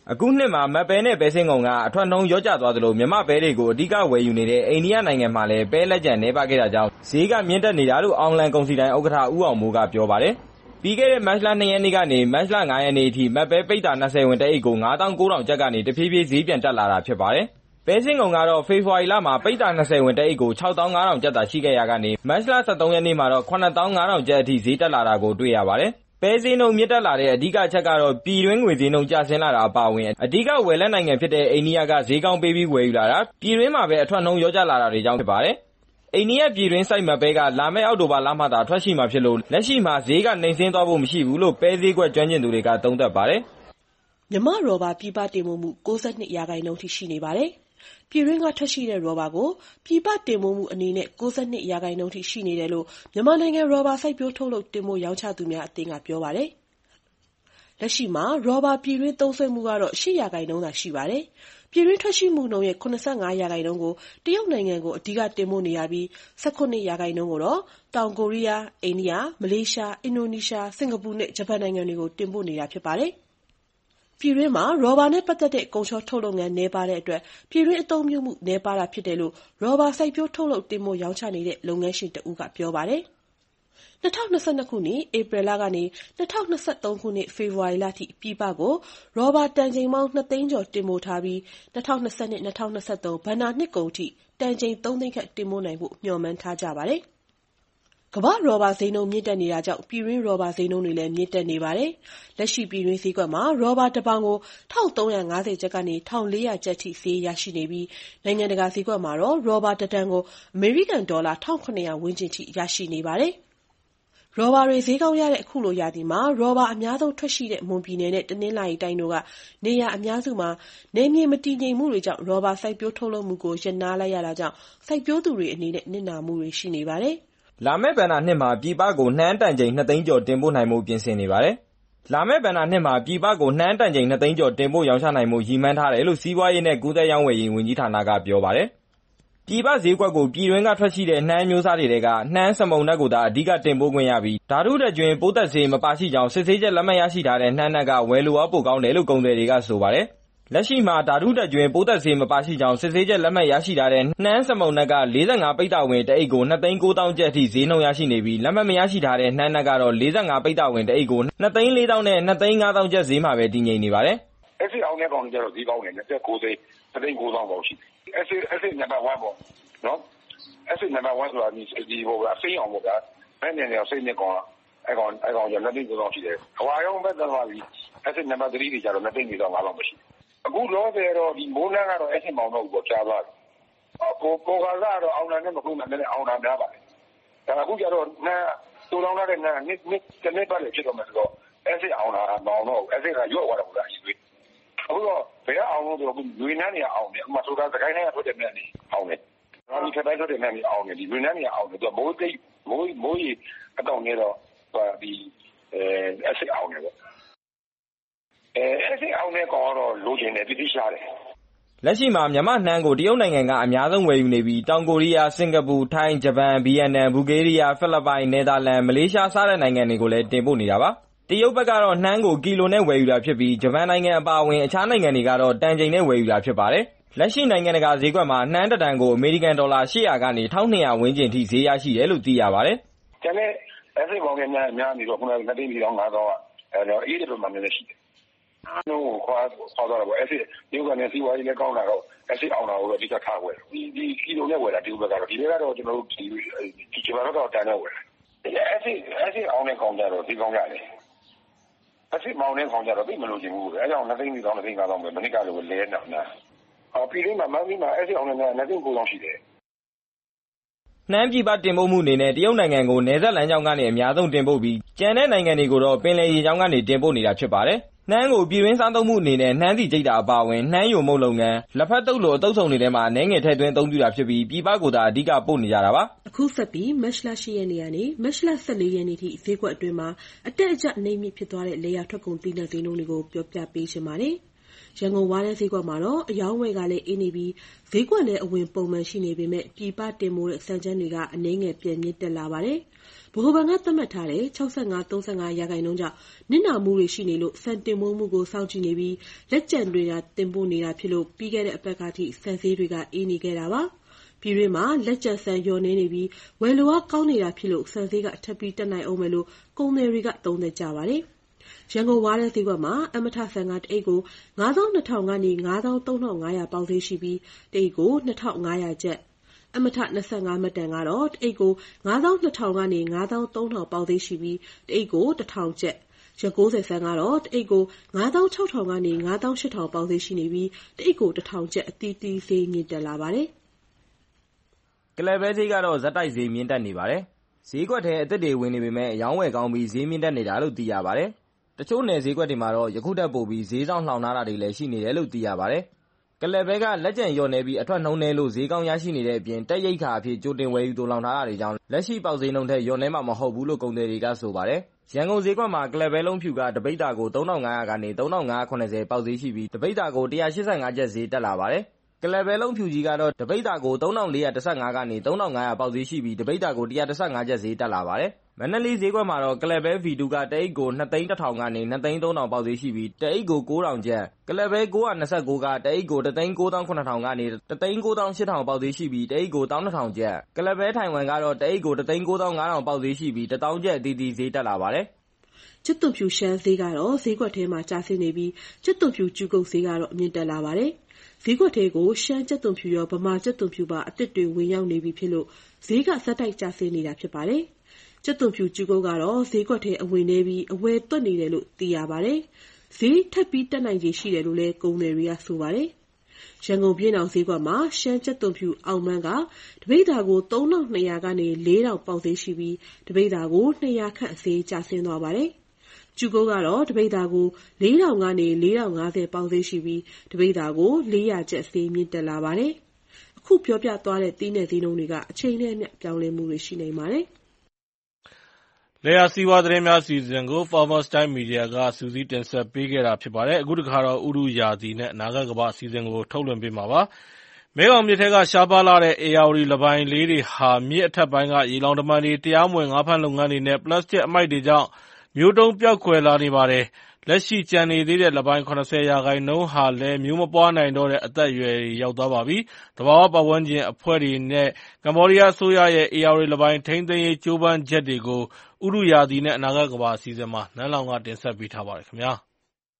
အခုနှစ်မှာမတ်ပဲနဲ့ပဲစင်းကုန်ကအထွက်နှုန်းလျော့ကျသွားသလိုမြန်မာပဲတွေကိုအဓိကဝယ်ယူနေတဲ့အိန္ဒိယနိုင်ငံမှာလည်းပဲလက်ကျန်နေပါခဲ့တာကြောင့်ဈေးကမြင့်တက်နေတာလို့အောင်လန်ကုန်စည်တိုင်းဥက္ကဋ္ဌဦးအောင်မိုးကပြောပါတယ်ပြီးခဲ့တဲ့မတ်လ၂ရက်နေ့ကနေမတ်လ၅ရက်နေ့အထိမတ်ပဲပိတ်တာ၂၀ဝင်တအိတ်ကိုငါးသောင်းကိုးထောင်ကျပ်ကနေတဖြည်းဖြည်းဈေးပြန်တက်လာတာဖြစ်ပါတယ်ပဲစင်းကုန်ကတော့ဖေဖော်ဝါရီလမှာပိတ်တာ၂၀ဝင်တအိတ်ကိုခြောက်သောင်းငါးထောင်ကျပ်သာရှိခဲ့ရာကနေမတ်လ၁၃ရက်နေ့မှာတော့ခုနှစ်သောင်းငါးထောင်ကျပ်အထိဈေးတက်လာတာကိုတွေ့ရပါတယ်ပဲဈေးနှုန်းမြင့်တက်လာတဲ့အဓိကအချက်ကတော့ပြည်တွင်းငွေဈေးနှုန်းကျဆင်းလာတာအပါအဝင်အဓိကဝယ်လက်နိုင်ငံဖြစ်တဲ့အိန္ဒိယကဈေးကောင်းပေးပြီးဝယ်ယူလာတာပြည်တွင်းမှာပဲအထွက်နှုန်းလျော့ကျလာတာတွေကြောင့်ဖြစ်ပါတယ်အိန္ဒိယပြည်တွင်းစိုက်မတ်ပဲကလာမယ့်အောက်တိုဘာလမှသာထွက်ရှိမှာဖြစ်လို့လက်ရှိမှာဈေးကနှိမ်ဆင်းသွားဖို့မရှိဘူးလို့ပဲဈေးကွက်ကျွမ်းကျင်သူတွေကသုံးသပ်ပါတယ်မြန်မာရောဘာပြည်ပတင်ပို့မှု၉၂ရာခိုင်နှုန်းထိရှိနေပါတယ်ပြည်တွင်းကထွက်ရှိတဲ့ရောဘာကိုပြည်ပတင်ပို့မှုအနေနဲ့၉၂ရာခိုင်နှုန်းထိရှိနေတယ်လို့မြန်မာနိုင်ငံရောဘာစိုက်ပျိုးထုတ်လုပ်တင်ပို့ရောင်းချသူများအသင်းကပြောပါတယ်လက်ရှိမှာရောဘာပြည်တွင်းသုံးစွဲမှုကတော့၈ရာခိုင်နှုန်းသာရှိပါတယ်ပြည်တွင်းထွက်ရှိမှုနှုန်းရဲ့၇၅ရာခိုင်နှုန်းကိုတရုတ်နိုင်ငံကိုအဓိကတင်ပို့နေရပြီး၁၈ရာခိုင်နှုန်းကိုတော့တောင်ကိုရီးယားအိန္ဒိယမလေးရှားအင်ဒိုနီးရှားစင်ကာပူနဲ့ဂျပန်နိုင်ငံတွေကိုတင်ပို့နေတာဖြစ်ပါတယ်ပြည်တွင်းမှာရောဘာနဲ့ပတ်သက်တဲ့ကုန်ချောထုတ်လုပ်ငန်းနည်းပါတဲ့အတွက်ပြည်တွင်းအသုံးပြုမှုနည်းပါတာဖြစ်တယ်လို့ရောဘာစိုက်ပျိုးထုတ်လုပ်တင်ပို့ရောင်းချနေတဲ့လုပ်ငန်းရှင်တဦးကပြောပါတယ်၂၀၂၂ခုနှစ်ဧပြီလကနေ၂၀၂၃ခုနှစ်ဖေဖော်ဝါရီလထိပြည်ပကိုရောဘာတန်ချိန်ပေါင်း၂သိန်းကျော်တင်ပို့ထားပြီး၂၀၂၂-၂၀၂၃ဘဏ္ဍာနှစ်ကုန်ထိတန်ချိန်သုံးသိန်းခန့်တင်ပို့နိုင်ဖို့မျှော်မှန်းထားကြပါတယ်ကမ္ဘာရောဘာဈေးနှုန်းမြင့်တက်နေတာကြောင့်ပြည်တွင်းရောဘာဈေးနှုန်းတွေလည်းမြင့်တက်နေပါတယ်။လက်ရှိပြည်တွင်းဈေးကွက်မှာရောဘာတစ်ပေါင်ကို၁၃၅၀ကျပ်ကနေ၁၄၀၀ကျပ်ထိဈေးရရှိနေပြီးနိုင်ငံတကာဈေးကွက်မှာတော့ရောဘာတစ်တန်ကိုအမေရိကန်ဒေါ်လာ၁၇၀၀ဝန်းကျင်ထိရရှိနေပါတယ်။ရောဘာတွေဈေးကောင်းရတဲ့အခုလိုရာသီမှာရောဘာအများဆုံးထွက်ရှိတဲ့မွန်ပြည်နယ်နဲ့တနင်္သာရီတိုင်းတို့ကနေရာအများစုမှာနယ်မြေမတည်ငြိမ်မှုတွေကြောင့်ရောဘာစိုက်ပျိုးထုတ်လုပ်မှုကိုရပ်နားလိုက်ရတာကြောင့်စိုက်ပျိုးသူတွေအနေနဲ့နစ်နာမှုတွေရှိနေပါတယ်။လာမယ့်ဘဏ္ဍာနှစ်မှာပြည်ပကိုနှမ်းတန်ချိန်၂သိန်းကျော်တင်ပို့နိုင်မှုပြင်ဆင်နေပါတယ်။လာမယ့်ဘဏ္ဍာနှစ်မှာပြည်ပကိုနှမ်းတန်ချိန်၂သိန်းကျော်တင်ပို့ရောင်းချနိုင်မှုရည်မှန်းထားတယ်လို့စီးပွားရေးနဲ့ကူးသန်းရောင်းဝယ်ရေးဝန်ကြီးဌာနကပြောပါတယ်။ပြည်ပဈေးကွက်ကိုပြည်တွင်းကထွက်ရှိတဲ့နှမ်းမျိုးစားတွေကနှမ်းစမုံနှက်ကိုသာအဓိကတင်ပို့ခွင့်ရပြီးဓာတုတက်ကျွင်းပိုးသက်ဆေးမပါရှိကြောင်းစစ်ဆေးချက်လက်မှတ်ရရှိထားတဲ့နှမ်းနှက်ကဝယ်လိုအားပိုကောင်းတယ်လို့ကုန်သည်တွေကဆိုပါတယ်။လက်ရှိမှာဓာတုတက်ကျွင်းပိုးသက်ဆေးမပါရှိကြောင်းစစ်ဆေးချက်လက်မှတ်ရရှိထားတဲ့နှမ်းစမုံနှက်က၄၅ပိဿဝင်တအိတ်ကို၂သိန်းကိုးသောင်းကျပ်အထိဈေးနှုန်းရရှိနေပြီးလက်မှတ်မရရှိထားတဲ့နှမ်းနှက်ကတော့၄၅ပိဿဝင်တအိတ်ကို၂သိန်းလေးသောင်းနဲ့၂သိန်းငါးသောင်းကျပ်ဈေးမှာပဲတည်ငြိမ်နေပါတယ်။အဲ့ဒီအောင်တဲ့ကောင်တွေကျတော့ဈေးကောင်းတယ်၂၉သိန်း၂သိန်းကိုးသောင်းပေါ့ရှိတယ်။အဲ့ဒီအဲ့ဒီနံပါတ်oneပေါ့နော်။အဲ့ဒီနံပါတ်oneဆိုတာဒီဒီဟိုအစိမ်းအောင်ပေါ့ဗျာ။အဲ့ဒီနေရာစိတ်နဲ့ကောင်အဲ့ကောင်အဲ့ကောင်ကျ၂သိန်းကိုးသောင်းရှိတယ်။ဟွာရောင်းဘက်သွားပြီ။အဲ့ဒီနံပါတ်threeတွေကျတော့၂သိန်းလေးသောင်းငါးသောင်းပဲရှိတယ်။အခုလောဆယ်တော့ဒီမိုးလန်းကတော့အဲ့ဒီမောင်တော့ပေါ့ကြားသွားတယ်။ကိုကိုကာကတော့အောင်လာနဲ့မခွင့်မှလည်းအောင်လာများပါတယ်။ဒါအခုကျတော့နှမ်းတူလောင်းလာတဲ့နှမ်းနှစ်နှစ်တစ်နှစ်ပတ်လည်းဖြစ်တော့မယ်ဆိုတော့အဲ့ဒီအောင်လာမောင်တော့အဲ့ဒီကရွတ်သွားတော့ဘူးလားရှိသေး။အခုတော့ဘယ်အောင်လို့ဆိုတော့လူနန်းနေအောင်တယ်။အမှဆိုတာစကိုင်းနဲ့ထွက်တဲ့နှမ်းနေအောင်တယ်။ဒါဒီခက်တိုင်းထွက်တဲ့နှမ်းနေအောင်တယ်ဒီလူနန်းနေအောင်တယ်သူကမိုးသိမိုးမိုးကြီးအတော့နေတော့ဒီအဲအဲ့ဒီအောင်တယ်ပေါ့။အဲအဲ့ဒီအောင်တဲ့ကောင်ကတော့လိုချင်တယ်ပြည်တိရှာတယ်လက်ရှိမှာမြန်မာနှမ်းကိုတရုတ်နိုင်ငံကအများဆုံးဝယ်ယူနေပြီးတောင်ကိုရီးယားစင်ကာပူထိုင်းဂျပန်ဗီယက်နမ်ဘူဂေးရီးယားဖိလစ်ပိုင်နယ်သာလန်မလေးရှားစတဲ့နိုင်ငံတွေကိုလည်းတင်ပို့နေတာပါတရုတ်ဘက်ကတော့နှမ်းကိုကီလိုနဲ့ဝယ်ယူတာဖြစ်ပြီးဂျပန်နိုင်ငံအပါအဝင်အခြားနိုင်ငံတွေကတော့တန်ချိန်နဲ့ဝယ်ယူတာဖြစ်ပါတယ်လက်ရှိနိုင်ငံတကာဈေးကွက်မှာနှမ်းတစ်တန်ကိုအမေရိကန်ဒေါ်လာ၈၀၀ကနေ၁၂၀၀ဝန်းကျင်ထိဈေးရရှိတယ်လို့သိရပါတယ်ကျန်တဲ့အဲ့ဒီဘောင်ကများများနေတော့ခုနက၂သိန်း၄သောင်း၅သောင်းကအဲတော့အေးတယ်လို့မှလည်းရှိတယ်အားလုံးကိုခွာခွာတော့ပေါ့အဲ့ဒီဒီကနေစီဝါကြီးလည်းကောင်းတာတော့အဲ့ဒီအောင်တာကိုတော့ဒီကထားဝယ်ဒီဒီကီလိုနဲ့ဝယ်တာဒီဘက်ကတော့ဒီဘက်ကတော့ကျွန်တော်တို့ဒီဒီကျမတော့တန်းနဲ့ဝယ်တယ်အဲ့ဒီအဲ့ဒီအောင်တဲ့ကောင်ကြတော့ဒီကောင်ရတယ်အဲ့ဒီမောင်တဲ့ကောင်ကြတော့သိမလို့ချင်ဘူးအဲ့ကြောင့်၂သိန်း၄သောင်း၂သိန်း၅သောင်းပဲမနစ်ကလိုလဲနေတာအော်ပြည်ရင်းမှာမန်းပြီးမှာအဲ့ဒီအောင်နဲ့၂သိန်းကိုးသောင်းရှိတယ်နှမ်းပြည်ပတင်ပို့မှုအနေနဲ့တရုတ်နိုင်ငံကိုနယ်စပ်လမ်းကြောင်းကနေအများဆုံးတင်ပို့ပြီးကျန်တဲ့နိုင်ငံတွေကိုတော့ပင်လယ်ရေကြောင်းကနေတင်ပို့နေတာဖြစ်ပါတယ်။နှမ်းကိုပြည်တွင်းစားသုံးမှုအနေနဲ့နှမ်းစီကျိတ်တာအပါအဝင်နှမ်းယိုမှုန့်လုပ်ငန်းလက်ဖက်တုပ်လိုအတုပ်ဆောင်တွေထဲမှာအနေငယ်ထည့်သွင်းအသုံးပြုတာဖြစ်ပြီးပြည်ပကိုသာအဓိကပို့နေကြတာပါ။အခုဆက်ပြီးမတ်လ၈ရက်နေ့ကနေမတ်လ၁၄ရက်နေ့ထိဈေးကွက်အတွင်းမှာအတက်အကျနှိမ့်မြင့်ဖြစ်သွားတဲ့လေယာထွက်ကုန်သီးနှံဈေးနှုန်းတွေကိုပြောပြပေးချင်ပါတယ်။ရန်ကုန်ဝါးတဲ့ဈေးကွက်မှာတော့အယောင်းဝယ်ကလည်းအေးနေပြီးဈေးကွက်လည်းအဝင်ပုံမှန်ရှိနေပေမဲ့ပြည်ပတင်မိုးတဲ့စံချမ်းတွေကအနည်းငယ်ပြန်မြင့်တက်လာပါတယ်။ဗဟိုဘဏ်ကသတ်မှတ်ထားတဲ့၆၅-၃၅ ရာခိုင်နှုန်းကြောင့်နစ်နာမှုတွေရှိနေလို့စံတင်မိုးမှုကိုစောင့်ကြည့်နေပြီးလက်ကျန်တွေတင်ပို့နေတာဖြစ်လို့ပြီးခဲ့တဲ့အပတ်ကထိစံဈေးတွေကအေးနေခဲ့တာပါ။ပြည်တွင်းမှာလက်ကျန်ဆန်လျော့နေနေပြီးဝယ်လိုအားကောင်းနေတာဖြစ်လို့စံဈေးကထပ်ပြီးတက်နိုင်အောင်မယ်လို့ကုန်သည်တွေကသုံးသပ်ကြပါတယ်။ရန်ကုန်ဝါးတဲ့ဈေးကွက်မှာအမထဆန်ကတအိတ်ကိုငါးသောင်းနှစ်ထောင်ကနေငါးသောင်းသုံးထောင်ငါးရာပေါက်ဈေးရှိပြီးတအိတ်ကိုနှစ်ထောင်ငါးရာကျပ်အမထ၂၅မတန်ကတော့တအိတ်ကိုငါးသောင်းနှစ်ထောင်ကနေငါးသောင်းသုံးထောင်ပေါက်ဈေးရှိပြီးတအိတ်ကိုတစ်ထောင်ကျပ်ရက်၉၀ဆန်ကတော့တအိတ်ကိုငါးသောင်းခြောက်ထောင်ကနေငါးသောင်းရှစ်ထောင်ပေါက်ဈေးရှိနေပြီးတအိတ်ကိုတစ်ထောင်ကျပ်အသီးသီးဈေးမြင့်တက်လာပါတယ်။ကလပ်ပဲဈေးကတော့ဆက်တိုက်ဈေးမြင့်တက်နေပါတယ်။ဈေးကွက်ထဲအသစ်တွေဝင်နေပေမဲ့အယောင်းဝယ်ကောင်းပြီးဈေးမြင့်တက်နေတာလို့သိရပါတယ်။တချို့နယ်ဈေးကွက်တွေမှာတော့ယခုထက်ပိုပြီးဈေးဆောင်လှောင်ထားတာတွေလည်းရှိနေတယ်လို့သိရပါတယ်။ကလပ်ပဲကလက်ကျန်လျော့နေပြီးအထွက်နှုန်းနည်းလို့ဈေးကောင်းရရှိနေတဲ့အပြင်တက်ရိတ်ခါအဖြစ်ကြိုတင်ဝယ်ယူသိုလှောင်ထားတာတွေကြောင့်လက်ရှိပေါက်ဈေးနှုန်းထက်လျော့နေမှာမဟုတ်ဘူးလို့ကုန်သည်တွေကဆိုပါတယ်။ရန်ကုန်ဈေးကွက်မှာကလပ်ပဲလုံးဖြူကတပိဿာကိုသုံးထောင်ငါးရာကနေသုံးထောင်ငါးရာခုနှစ်ဆယ်ပေါက်ဈေးရှိပြီးတပိဿာကိုတစ်ရာရှစ်ဆယ့်ငါးကျပ်ဈေးတက်လာပါတယ်။ကလပ်ပဲလုံးဖြူကြီးကတော့တပိဿာကိုသုံးထောင်လေးရာတစ်ဆယ့်ငါးကနေသုံးထောင်ငါးရာပေါက်ဈေးရှိပြီးတပိဿာကိုတစ်ရာတစ်ဆယ့်ငါးကျပ်ဈေးတက်လာပါတယ်။မန္တလေးဈေးကွက်မှာတော့ကလပ်ပဲ ဗီ တူ ကတအိတ်ကိုနှစ်သိန်းတစ်ထောင်ကနေနှစ်သိန်းသုံးထောင်ပေါက်ဈေးရှိပြီးတအိတ်ကိုကိုးထောင်ကျပ်ကလပ်ပဲကိုးရာ၂၉ကတအိတ်ကိုတစ်သိန်းကိုးသောင်းခုနှစ်ထောင်ကနေတစ်သိန်းကိုးသောင်းရှစ်ထောင်ပေါက်ဈေးရှိပြီးတအိတ်ကိုတစ်သောင်းနှစ်ထောင်ကျပ်ကလပ်ပဲထိုင်ဝမ်ကတော့တအိတ်ကိုတစ်သိန်းကိုးသောင်းငါးထောင်ပေါက်ဈေးရှိပြီးတစ်သောင်းကျပ်အသီးသီးဈေးတက်လာပါတယ်။ကြက်သွန်ဖြူရှမ်းဈေးကတော့ဈေးကွက်ထဲမှာကျဆင်းနေပြီးကြက်သွန်ဖြူကျူကုတ်ဈေးကတော့အမြင့်တက်လာပါတယ်။ဈေးကွက်ထဲကိုရှမ်းကြက်သွန်ဖြူရောဗမာကြက်သွန်ဖြူပါအသစ်တွေဝင်ရောက်နေပြီဖြစ်လို့ဈေးကဆက်တိုက်ကျဆင်းနေတာဖြစ်ပါတယ်။ကြက်သွန်ဖြူကျူကုတ်ကတော့ဈေးကွက်ထဲအဝင်နေပြီးအဝယ်သွတ်နေတယ်လို့သိရပါတယ်။ဈေးထပ်ပြီးတက်နိုင်ခြေရှိတယ်လို့လည်းကုန်သည်တွေကဆိုပါတယ်။ရန်ကုန်ပြည်တော်ဈေးကွက်မှာရှမ်းကြက်သွန်ဖြူအောင်မန်းကတပိဿာကိုသုံးထောင်နှစ်ရာကနေလေးထောင်ပေါက်ဈေးရှိပြီးတပိဿာကိုနှစ်ရာခန့်ဈေးကျဆင်းသွားပါတယ်။ကျူကုတ်ကတော့တပိဿာကိုလေးထောင်ကနေလေးထောင်ငါးဆယ်ပေါက်ဈေးရှိပြီးတပိဿာကိုလေးရာကျပ်ဈေးမြင့်တက်လာပါတယ်။အခုပြောပြသွားတဲ့သီးနှံဈေးနှုန်းတွေကအချိန်နဲ့အမျှပြောင်းလဲမှုတွေရှိနေပါတယ်။လယ်ယာစီးပွားသတင်းများအစီအစဉ်ကို Farmers Time Media ကစူးစီးတင်ဆက်ပေးခဲ့တာဖြစ်ပါတယ်။အခုတစ်ခါတော့ဥတုရာသီနဲ့အနာဂတ်ကမ္ဘာအစီအစဉ်ကိုထုတ်လွှင့်ပေးမှာပါ။မဲခေါင်မြစ်ထဲကရှားပါးလှတဲ့ဧရာဝတီလင်းပိုင်လေးတွေဟာမြစ်အထက်ပိုင်းကရေလှောင်တမံတွေ၊တရားမဝင်ငါးဖမ်းလုပ်ငန်းတွေနဲ့ပလတ်စတစ်အမှိုက်တွေကြောင့်မျိုးတုန်းပျောက်ကွယ်လာနေပါတယ်။လက်ရှိကျန်နေသေးတဲ့လင်းပိုင်၇၀ရာခိုင်နှုန်းဟာလည်းမျိုးမပွားနိုင်တော့တဲ့အသက်အရွယ်ရောက်သွားပါပြီ။သဘာဝပတ်ဝန်းကျင်အဖွဲ့တွေနဲ့ကမ္ဘောဒီးယားအစိုးရရဲ့ဧရာဝတီလင်းပိုင်ထိန်းသိမ်းရေးကြိုးပမ်းချက်တွေကိုဥတုရာသီနဲ့အနာဂတ်ကမ္ဘာအစီအစဉ်မှာနန်းလောင်ဝ်ကတင်ဆက်ပေးထားပါတယ်ခင်ဗျာ။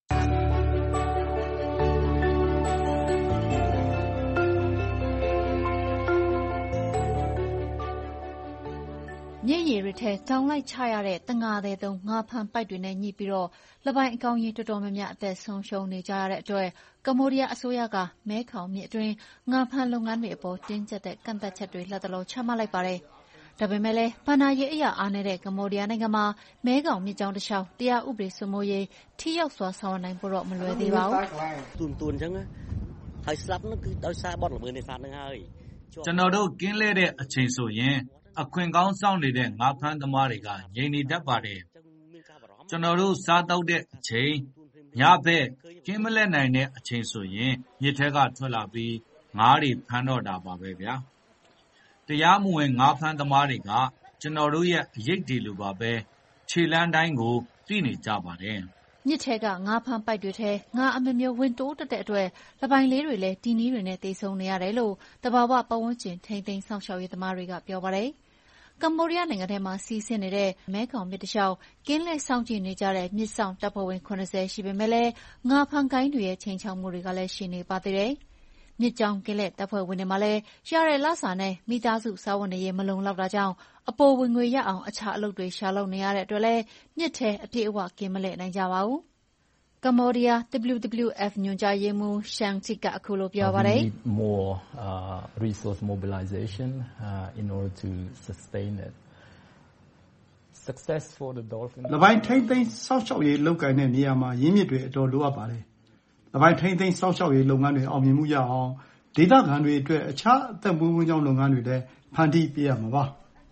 မြစ်ရေတွေထဲကြောင်လိုက်ချရတဲ့တံငါသည်သုံးငါးဖမ်းပိုက်တွေနဲ့ညှိပြီးလင်းပိုင်အကောင်ရေတော်တော်များများအသက်ဆုံးရှုံးနေကြရတဲ့အတွက်ကမ္ဘောဒီးယားအစိုးရကမဲခေါင်မြစ်အတွင်းငါးဖမ်းလုပ်ငန်းတွေအပေါ်တင်းကျပ်တဲ့ကန့်သတ်ချက်တွေလတ်တလောချမှတ်လိုက်ပါတယ်။ဒါပေမဲ့လည်းဘဏ္ဍာရေးအရအားနည်းတဲ့ကမ္ဘောဒီးယားနိုင်ငံမှာမဲခေါင်မြစ်ကြောင်းတလျှောက်တရားဥပဒေစိုးမိုးရေးထိရောက်စွာဆောင်ရွက်နိုင်ဖို့တော့မလွယ်သေးပါဘူး။ကျွန်တော်တို့ကင်းလှည့်တဲ့အချိန်ဆိုရင်အခွင့်ကောင်းစောင့်နေတဲ့ငါးဖမ်းသမားတွေကငြိမ်နေတတ်ပါတယ်။ကျွန်တော်တို့စားသောက်တဲ့အချိန်ညဘက်ကင်းမလှည့်နိုင်တဲ့အချိန်ဆိုရင်မြစ်ထဲကထွက်လာပြီးငါးတွေဖမ်းတော့တာပါပဲဗျာ။တရားမဝင်ငါးဖမ်းသမားတွေကကျွန်တော်တို့ရဲ့အရိပ်တွေလိုပါပဲခြေလမ်းတိုင်းကိုသိနေကြပါတယ်။မြစ်ထဲကငါးဖမ်းပိုက်တွေထဲငါးအမျိုးမျိုးဝင်တိုးတက်တဲ့အတွက်လင်းပိုင်လေးတွေလည်းဒီနည်းတွေနဲ့သေဆုံးနေရတယ်လို့သဘာဝပတ်ဝန်းကျင်ထိန်းသိမ်းစောင့်ရှောက်ရေးသမားတွေကပြောပါတယ်။ကမ္ဘောဒီးယားနိုင်ငံထဲမှာစီးဆင်းနေတဲ့မဲခေါင်မြစ်တလျှောက်ကင်းလှည့်စောင့်ကြည့်နေကြတဲ့မြစ်စောင့်တပ်ဖွဲ့ဝင်၇၀ရှိပေမဲ့လည်းငါးဖမ်းဂိုဏ်းတွေရဲ့ခြိမ်းခြောက်မှုတွေကလည်းရှိနေပါသေးတယ်။မြစ်ကြောင်းကင်းလှည့်တပ်ဖွဲ့ဝင်တွေမှာလည်းရတဲ့လစာနဲ့မိသားစုစားဝတ်နေရေးမလုံလောက်တာကြောင့်အပိုဝင်ငွေရအောင်အခြားအလုပ်တွေရှာလုပ်နေရတဲ့အတွက်လည်းမြစ်ထဲအပြည့်အဝကင်းမလှည့်နိုင်ကြပါဘူး။ကမ္ဘောဒီးယား ဒဗလျူ ဒဗလျူ အက်ဖ် ညွှန်ကြားရေးမှူးရှန်ချစ်ကအခုလိုပြောပါတယ်။ resource mobilization uh, in order to sustain it. Success for the dolphin လင်းပိုင်ထိန်းသိမ်းစောင့်ရှောက်ရေးလုပ်ကိုင်တဲ့နေရာမှာရင်းမြစ်တွေအတော်လိုအပ်ပါတယ်။လင်းပိုင်ထိန်းသိမ်းစောင့်ရှောက်ရေးလုပ်ငန်းတွေအောင်မြင်မှုရအောင်ဒေသခံတွေအတွက်အခြားအသက်မွေးဝမ်းကြောင်းလုပ်ငန်းတွေလည်းဖန်တီးပေးရမှာပါ။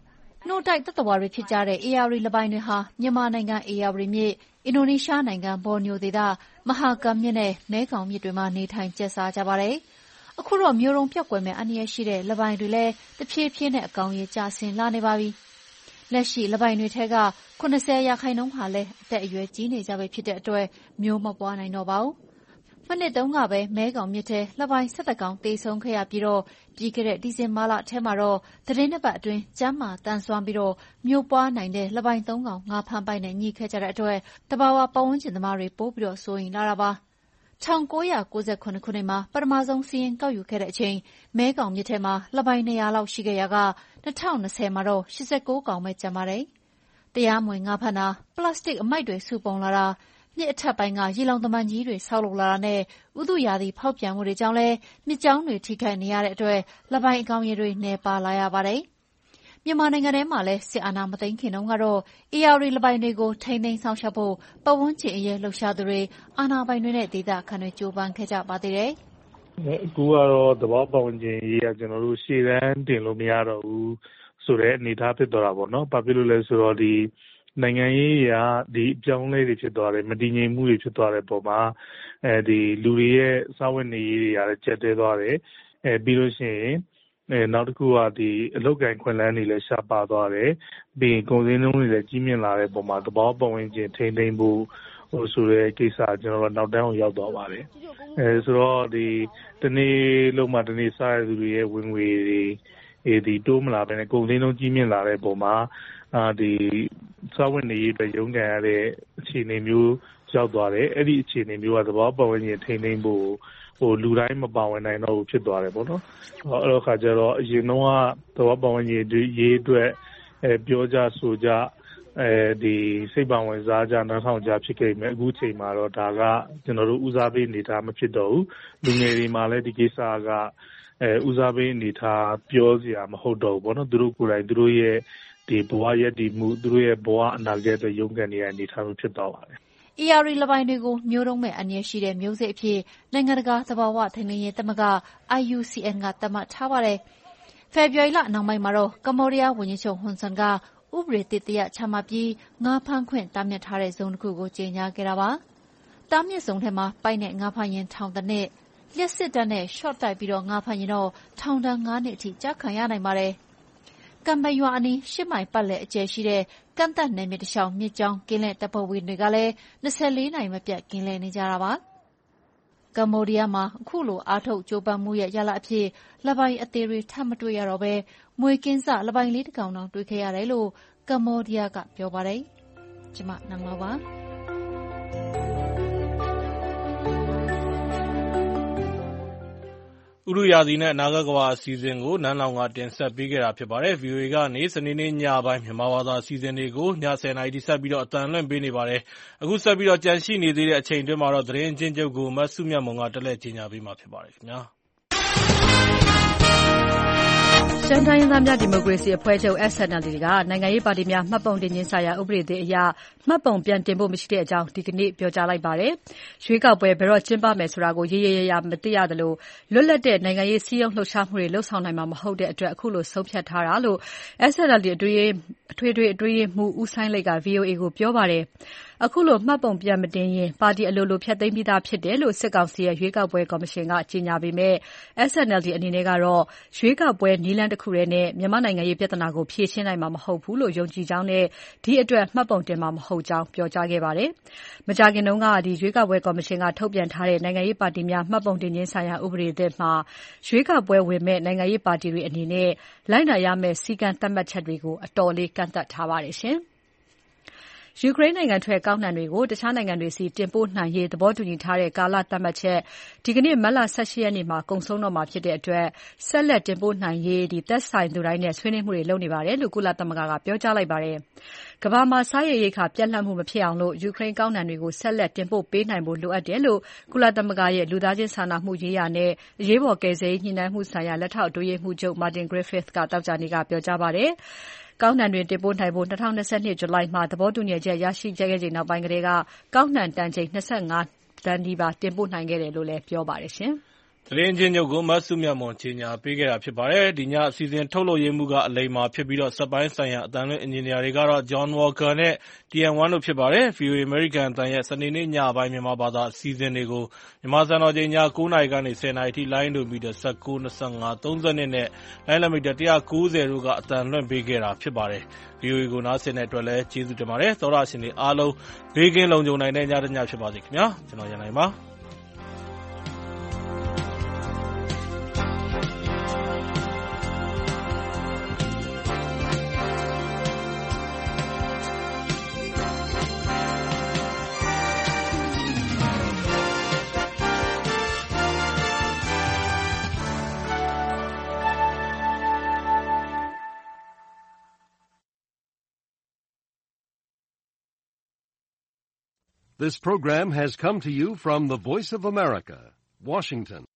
နှုတ်တိုက်သတ္တဝါတွေဖြစ်ကြတဲ့ဧရာဝတီလက်ပိုင်းတွေဟာမြန်မာနိုင်ငံဧရာဝတီမြစ်၊အင်ဒိုနီးရှားနိုင်ငံဘော်နီယိုဒေသမဟာကမ်မြစ်နဲ့မဲခေါင်မြစ်တွေမှာနေထိုင်ကျက်စားကြပါတယ်။အခုတော့မျိုးတုန်းပျောက်ကွယ်မယ့်အန္တရာယ်ရှိတဲ့လက်ပိုင်းတွေလည်းတဖြည်းဖြည်းနဲ့အကောင်ရေကျဆင်းလာနေပါပြီ။လက်ရှိလက်ပိုင်းတွေထဲက၇၀ရာခိုင်နှုန်းဟာလည်းအသက်အရွယ်ကြီးနေကြပြီဖြစ်တဲ့အတွက်မျိုးမပွားနိုင်တော့ပါဘူး။မနှစ်တုန်းကပဲမဲခေါင်မြစ်ထဲလက်ပိုင်း၁၁ကောင်သေဆုံးခဲ့ရပြီးတော့ပြီးခဲ့တဲ့ဒီဇင်ဘာလထဲမှာတော့သီတင်းနှစ်ပတ်အတွင်းကျန်းမာသန်စွမ်းပြီးတော့မျိုးပွားနိုင်တဲ့လက်ပိုင်းသုံးကောင်ငါးဖမ်းပိုက်နဲ့ညှိခဲ့ကြတဲ့အတွက်သဘာဝပတ်ဝန်းကျင်သမားတွေပိုပြီးတော့စိုးရိမ်လာတာပါ။၁၉၉၇ခုနှစ်မှာပထမဆုံးစာရင်းကောက်ယူခဲ့တဲ့အချိန်မဲခေါင်မြစ်ထဲမှာလက်ပိုင်း၂ရာလောက်ရှိခဲ့ရာက၂၀၂၀မှာတော့၈၉ကောင်ပဲကျန်ပါတယ်။တရားမဝင်ငါးဖမ်းတာ၊ပလတ်စတစ်အမိုက်တွေစုပုံလာတာ၊မြစ်အထက်ပိုင်းကရေလှောင်တမံကြီးတွေဆောက်လုပ်လာတာနဲ့ဥတုရာသီဖောက်ပြန်မှုတွေကြောင့်လည်းမြစ်ကြောင်းတွေထိခိုက်နေရတဲ့အတွက်လက်ပိုင်းအကောင်ရေတွေနည်းပါးလာရပါတယ်။မြန်မာနိုင်ငံထဲမှာလည်းစစ်အာဏာမသိမ်းခင်တုန်းကတော့ဧရာဝတီလက်ပိုင်းတွေကိုထိန်းသိမ်းစောင့်ရှောက်ဖို့ပတ်ဝန်းကျင်အရေးလှုပ်ရှားသူတွေ၊အာဏာပိုင်တွေနဲ့ဒေသခံတွေကြိုးပမ်းခဲ့ကြပါသေးတယ်။အခုကတော့သဘာဝပတ်ဝန်းကျင်အရေးကကျနော်တို့ရှေ့တန်းတင်လို့မရတော့ဘူးဆိုတဲ့အနေအထားဖြစ်သွားတာပေါ့နော်။ဘာဖြစ်လို့လဲဆိုတော့ဒီနိုင်ငံရေးအရဒီအပြောင်းအလဲတွေဖြစ်သွားတယ်၊မတည်ငြိမ်မှုတွေဖြစ်သွားတဲ့အပေါ်မှာအဲဒီလူတွေရဲ့စားဝတ်နေရေးတွေကလည်းကျပ်တည်းသွားတယ်။အဲပြီးလို့ရှိရင်အဲနောက်တစ်ခုကဒီအလုပ်ကိုင်ခွင့်လန်းတွေလည်းရှားပါသွားတယ်။ပြီးရင်ကုန်စည်နှုန်းတွေလည်းကြီးမြင့်လာတဲ့အပေါ်မှာသဘာဝပတ်ဝန်းကျင်ထိန်းသိမ်းဖို့ဟိုဆိုတဲ့ကိစ္စကျွန်တော်တို့နောက်တန်းကိုရောက်သွားပါတယ်။အဲဆိုတော့ဒီတနေ့လုံးမှတနေ့စားရသူတွေရဲ့ဝင်ငွေတွေအဲဒီတိုးမလာဘဲနဲ့ကုန်စည်နှုန်းကြီးမြင့်လာတဲ့အပေါ်မှာအာဒီစားဝတ်နေရေးအတွက်ရုန်းကန်ရတဲ့အခြေအနေမျိုးရောက်သွားတယ်။အဲ့ဒီအခြေအနေမျိုးကသဘာဝပတ်ဝန်းကျင်ထိန်းသိမ်းဖို့ဟိုလူတိုင်းမပါဝင်နိုင်တော့ဘူးဖြစ်သွားတယ်ပေါ့နော်။အဲ့တော့ခါကျတော့အရင်တော့ကသဘာဝပတ်ဝန်းကျင်ရေးအတွက်အဲပြောကြဆိုကြအဲဒီစိတ်ပါဝင်စားကြနားထောင်ကြဖြစ်ခဲ့မယ်အခုချိန်မှာတော့ဒါကကျွန်တော်တို့ဦးစားပေးနေတာမဖြစ်တော့ဘူးလူငယ်တွေမှာလည်းဒီကိစ္စကအဲဦးစားပေးအနေထားပြောစရာမဟုတ်တော့ဘူးပေါ့နော်သူတို့ကိုယ်တိုင်သူတို့ရဲ့ဒီဘဝရက်တည်မှုသူတို့ရဲ့ဘဝအနာဂတ်အတွက်ရုန်းကန်နေတဲ့အနေအထားမျိုးဖြစ်သွားပါတယ်။ဧရာဝတီလက်ပိုင်းတွေကိုမျိုးတုန်းမဲ့အန္တရာယ်ရှိတဲ့မျိုးစိတ်အဖြစ်နိုင်ငံတကာသဘာဝထိန်းသိမ်းရေးသမဂ္ဂ I U C N ကသတ်မှတ်ထားပါတယ်။ဖေဖော်ဝါရီလနောက်ပိုင်းမှာတော့ကမ္ဘောဒီးယားဝန်ကြီးချုပ်ဟွန်ဆန်ကဥပဒေသစ်တရပ်ချမှတ်ပြီးငါးဖမ်းခွင့်တားမြစ်ထားတဲ့ဇုံတစ်ခုကိုကြေညာခဲ့တာပါ။တားမြစ်ဇုံထဲမှာပိုက်နဲ့ငါးဖမ်းရင်ထောင်တစ်နှစ်၊လျှပ်စစ်ဓာတ်နဲ့ရှော့တိုက်ပြီးတော့ငါးဖမ်းရင်တော့ထောင်ဒဏ်ငါးနှစ်အထိကျခံရနိုင်ပါတယ်။ကံပရွာအနီးရှစ်မိုင်ပတ်လည်အကျယ်ရှိတဲ့ကန့်သက်နယ်မြေတစ်လျှောက်မြစ်ကြောင်းကင်းလှည့်တပ်ဖွဲ့ဝင်တွေကလည်း၂၄နာရီမပြတ်ကင်းလှည့်နေကြတာပါ။ကမ္ဘောဒီးယားမှာအခုလိုအားထုတ်ကြိုးပမ်းမှုရဲ့ရလဒ်အဖြစ်လက်ပိုင်းအသေးတွေထပ်မတွေ့ရတော့ဘဲမွေကင်းစလက်ပိုင်းလေးတစ်ကောင်တောင်တွေ့ခဲ့ရတယ်လို့ကမ္ဘောဒီးယားကပြောပါတယ်။ကျွန်မနန်းမပါဥတုရာသီနဲ့အနာဂတ်ကမ္ဘာအစီအစဉ်ကိုနန်းလောင်ကတင်ဆက်ပေးခဲ့တာဖြစ်ပါတယ်။ ဗီအိုအေကနေစနေနေ့ညပိုင်းမြန်မာဘာသာအစီအစဉ်တွေကိုညဆယ်နာရီထိဆက်ပြီးတော့အသံလွှင့်ပေးနေပါတယ်။အခုဆက်ပြီးတော့ကြန့်ရှိနေသေးတဲ့အချိန်အတွင်းမှာတော့သတင်းအကျဉ်းချုပ်ကိုမဆုမြတ်မွန်ကတက်လက်ကြီးညာပေးမှာဖြစ်ပါတယ်ခင်ဗျာ။ရှမ်းတိုင်းရင်းသားများဒီမိုကရေစီအဖွဲ့ချုပ် S N L D ကနိုင်ငံရေးပါတီများမှတ်ပုံတင်ခြင်းဆိုင်ရာဥပဒေသစ်အရမှတ်ပုံပြန်တင်ဖို့မရှိတဲ့အကြောင်းဒီကနေ့ပြောကြားလိုက်ပါတယ်။ရွေးကောက်ပွဲဘယ်တော့ကျင်းပမယ်ဆိုတာကိုရေရေရရမသိရသလိုလွတ်လပ်တဲ့နိုင်ငံရေးစည်းရုံးလှုပ်ရှားမှုတွေလှုပ်ဆောင်နိုင်မှာမဟုတ်တဲ့အတွက်အခုလိုဆုံးဖြတ်ထားတာလို့ S N L D အတွင်းအထွေထွေအတွင်းမှုဦးဆိုင်လိုက်က V O A ကိုပြောပါတယ်။အခုလိုမှတ်ပုံပြန်မတင်ရင်ပါတီအလိုလိုဖျက်သိမ်းပြီးသားဖြစ်တယ်လို့စစ်ကောင်စီရဲ့ရွေးကောက်ပွဲကော်မရှင်ကကြေညာပေမဲ့ S N L D အနေနဲ့ကတော့ရွေးကောက်ပွဲနည်းလမ်းတစ်ခုတည်းနဲ့မြန်မာနိုင်ငံရေးပြဿနာကိုဖြေရှင်းနိုင်မှာမဟုတ်ဘူးလို့ယုံကြည်ကြောင်းနဲ့ဒီအတွက်မှတ်ပုံတင်မှာမဟုတ်ကြောင်းပြောကြားခဲ့ပါတယ်။မကြာခင်တုန်းကဒီရွေးကောက်ပွဲကော်မရှင်ကထုတ်ပြန်ထားတဲ့နိုင်ငံရေးပါတီများမှတ်ပုံတင်ခြင်းဆိုင်ရာဥပဒေသစ်မှာရွေးကောက်ပွဲဝင်မဲ့နိုင်ငံရေးပါတီတွေအနေနဲ့လိုက်နာရမယ့်စည်းကမ်းသတ်မှတ်ချက်တွေကိုအတော်လေးကန့်သတ်ထားပါတယ်ရှင်။ယူကရိန်းနိုင်ငံထွက်ကောက်နှံတွေကိုတခြားနိုင်ငံတွေစီတင်ပို့နိုင်ရေးသဘောတူညီထားတဲ့ကာလသတ်မှတ်ချက်ဒီကနေ့မတ်လ၁၈ရက်နေ့မှာကုန်ဆုံးတော့မှာဖြစ်တဲ့အတွက်ဆက်လက်တင်ပို့နိုင်ရေးဒီသက်ဆိုင်သူတိုင်းနဲ့ဆွေးနွေးမှုတွေလုပ်နေပါတယ်လို့ကုလသမဂ္ဂကပြောကြားလိုက်ပါတယ်။ကမ္ဘာမှာစားရေရိက္ခာပြတ်လတ်မှုမဖြစ်အောင်လို့ယူကရိန်းကောက်နှံတွေကိုဆက်လက်တင်ပို့ပေးနိုင်ဖို့လိုအပ်တယ်လို့ကုလသမဂ္ဂရဲ့လူသားချင်းစာနာမှုရေးရာနဲ့အရေးပေါ်ကယ်ဆယ်ရေးညှိနှိုင်းမှုဆိုင်ရာလက်ထောက်အတွင်းရေးမှူးချုပ် Martin Griffiths ကတောက်ကြနေ့ကပြောကြားပါတယ်။ကောက်နှံတွေတင်ပို့နိုင်ဖို့၂၀၂၂ဇူလိုင်မှာသဘောတူညီချက်ရရှိခဲ့ချိန်နောက်ပိုင်းကတည်းကကောက်နှံတန်ချိန်၂၅တန်းနီးပါးတင်ပို့နိုင်ခဲ့တယ်လို့လည်းပြောပါတယ်ရှင်။သတင်းချင်းချုပ်ကိုမဆုမြတ်မွန်ကြီးညာပေးခဲ့တာဖြစ်ပါတယ်။ဒီညအစီအစဉ်ထုတ်လုပ်ရေးမှုကအလိမ္မာဖြစ်ပြီးတော့စက်ပိုင်းဆိုင်ရာအတန်လွင့်အင်ဂျင်နီယာတွေကတော့ John Walker နဲ့ တီ အမ် ဝမ် တို့ဖြစ်ပါတယ်။ ဗွီအိုအေ အမေရိကန်အသံရဲ့စနေနေ့ညပိုင်းမြန်မာဘာသာအစီအစဉ်တွေကိုမြန်မာစံတော်ချိန်ညကိုးနာရီကနေဆယ်နာရီထိလိုင်းဒိုမီတာ၁၉၊၂၅၊၃၂နဲ့လိုင်းလမီတာ၁၉၀တို့ကအသံလွှင့်ပေးခဲ့တာဖြစ်ပါတယ်။ ဗွီအိုအေကိုနားဆင်တဲ့အတွက်လည်းကျေးဇူးတင်ပါတယ်။သောတရှင်တွေအားလုံးဘေးကင်းလုံခြုံနိုင်တဲ့ညတစ်ညဖြစ်ပါစေခင်ဗျာ။ကျွန်တော်ရန်နိုင်ပါ This program has come to you from the Voice of America, Washington.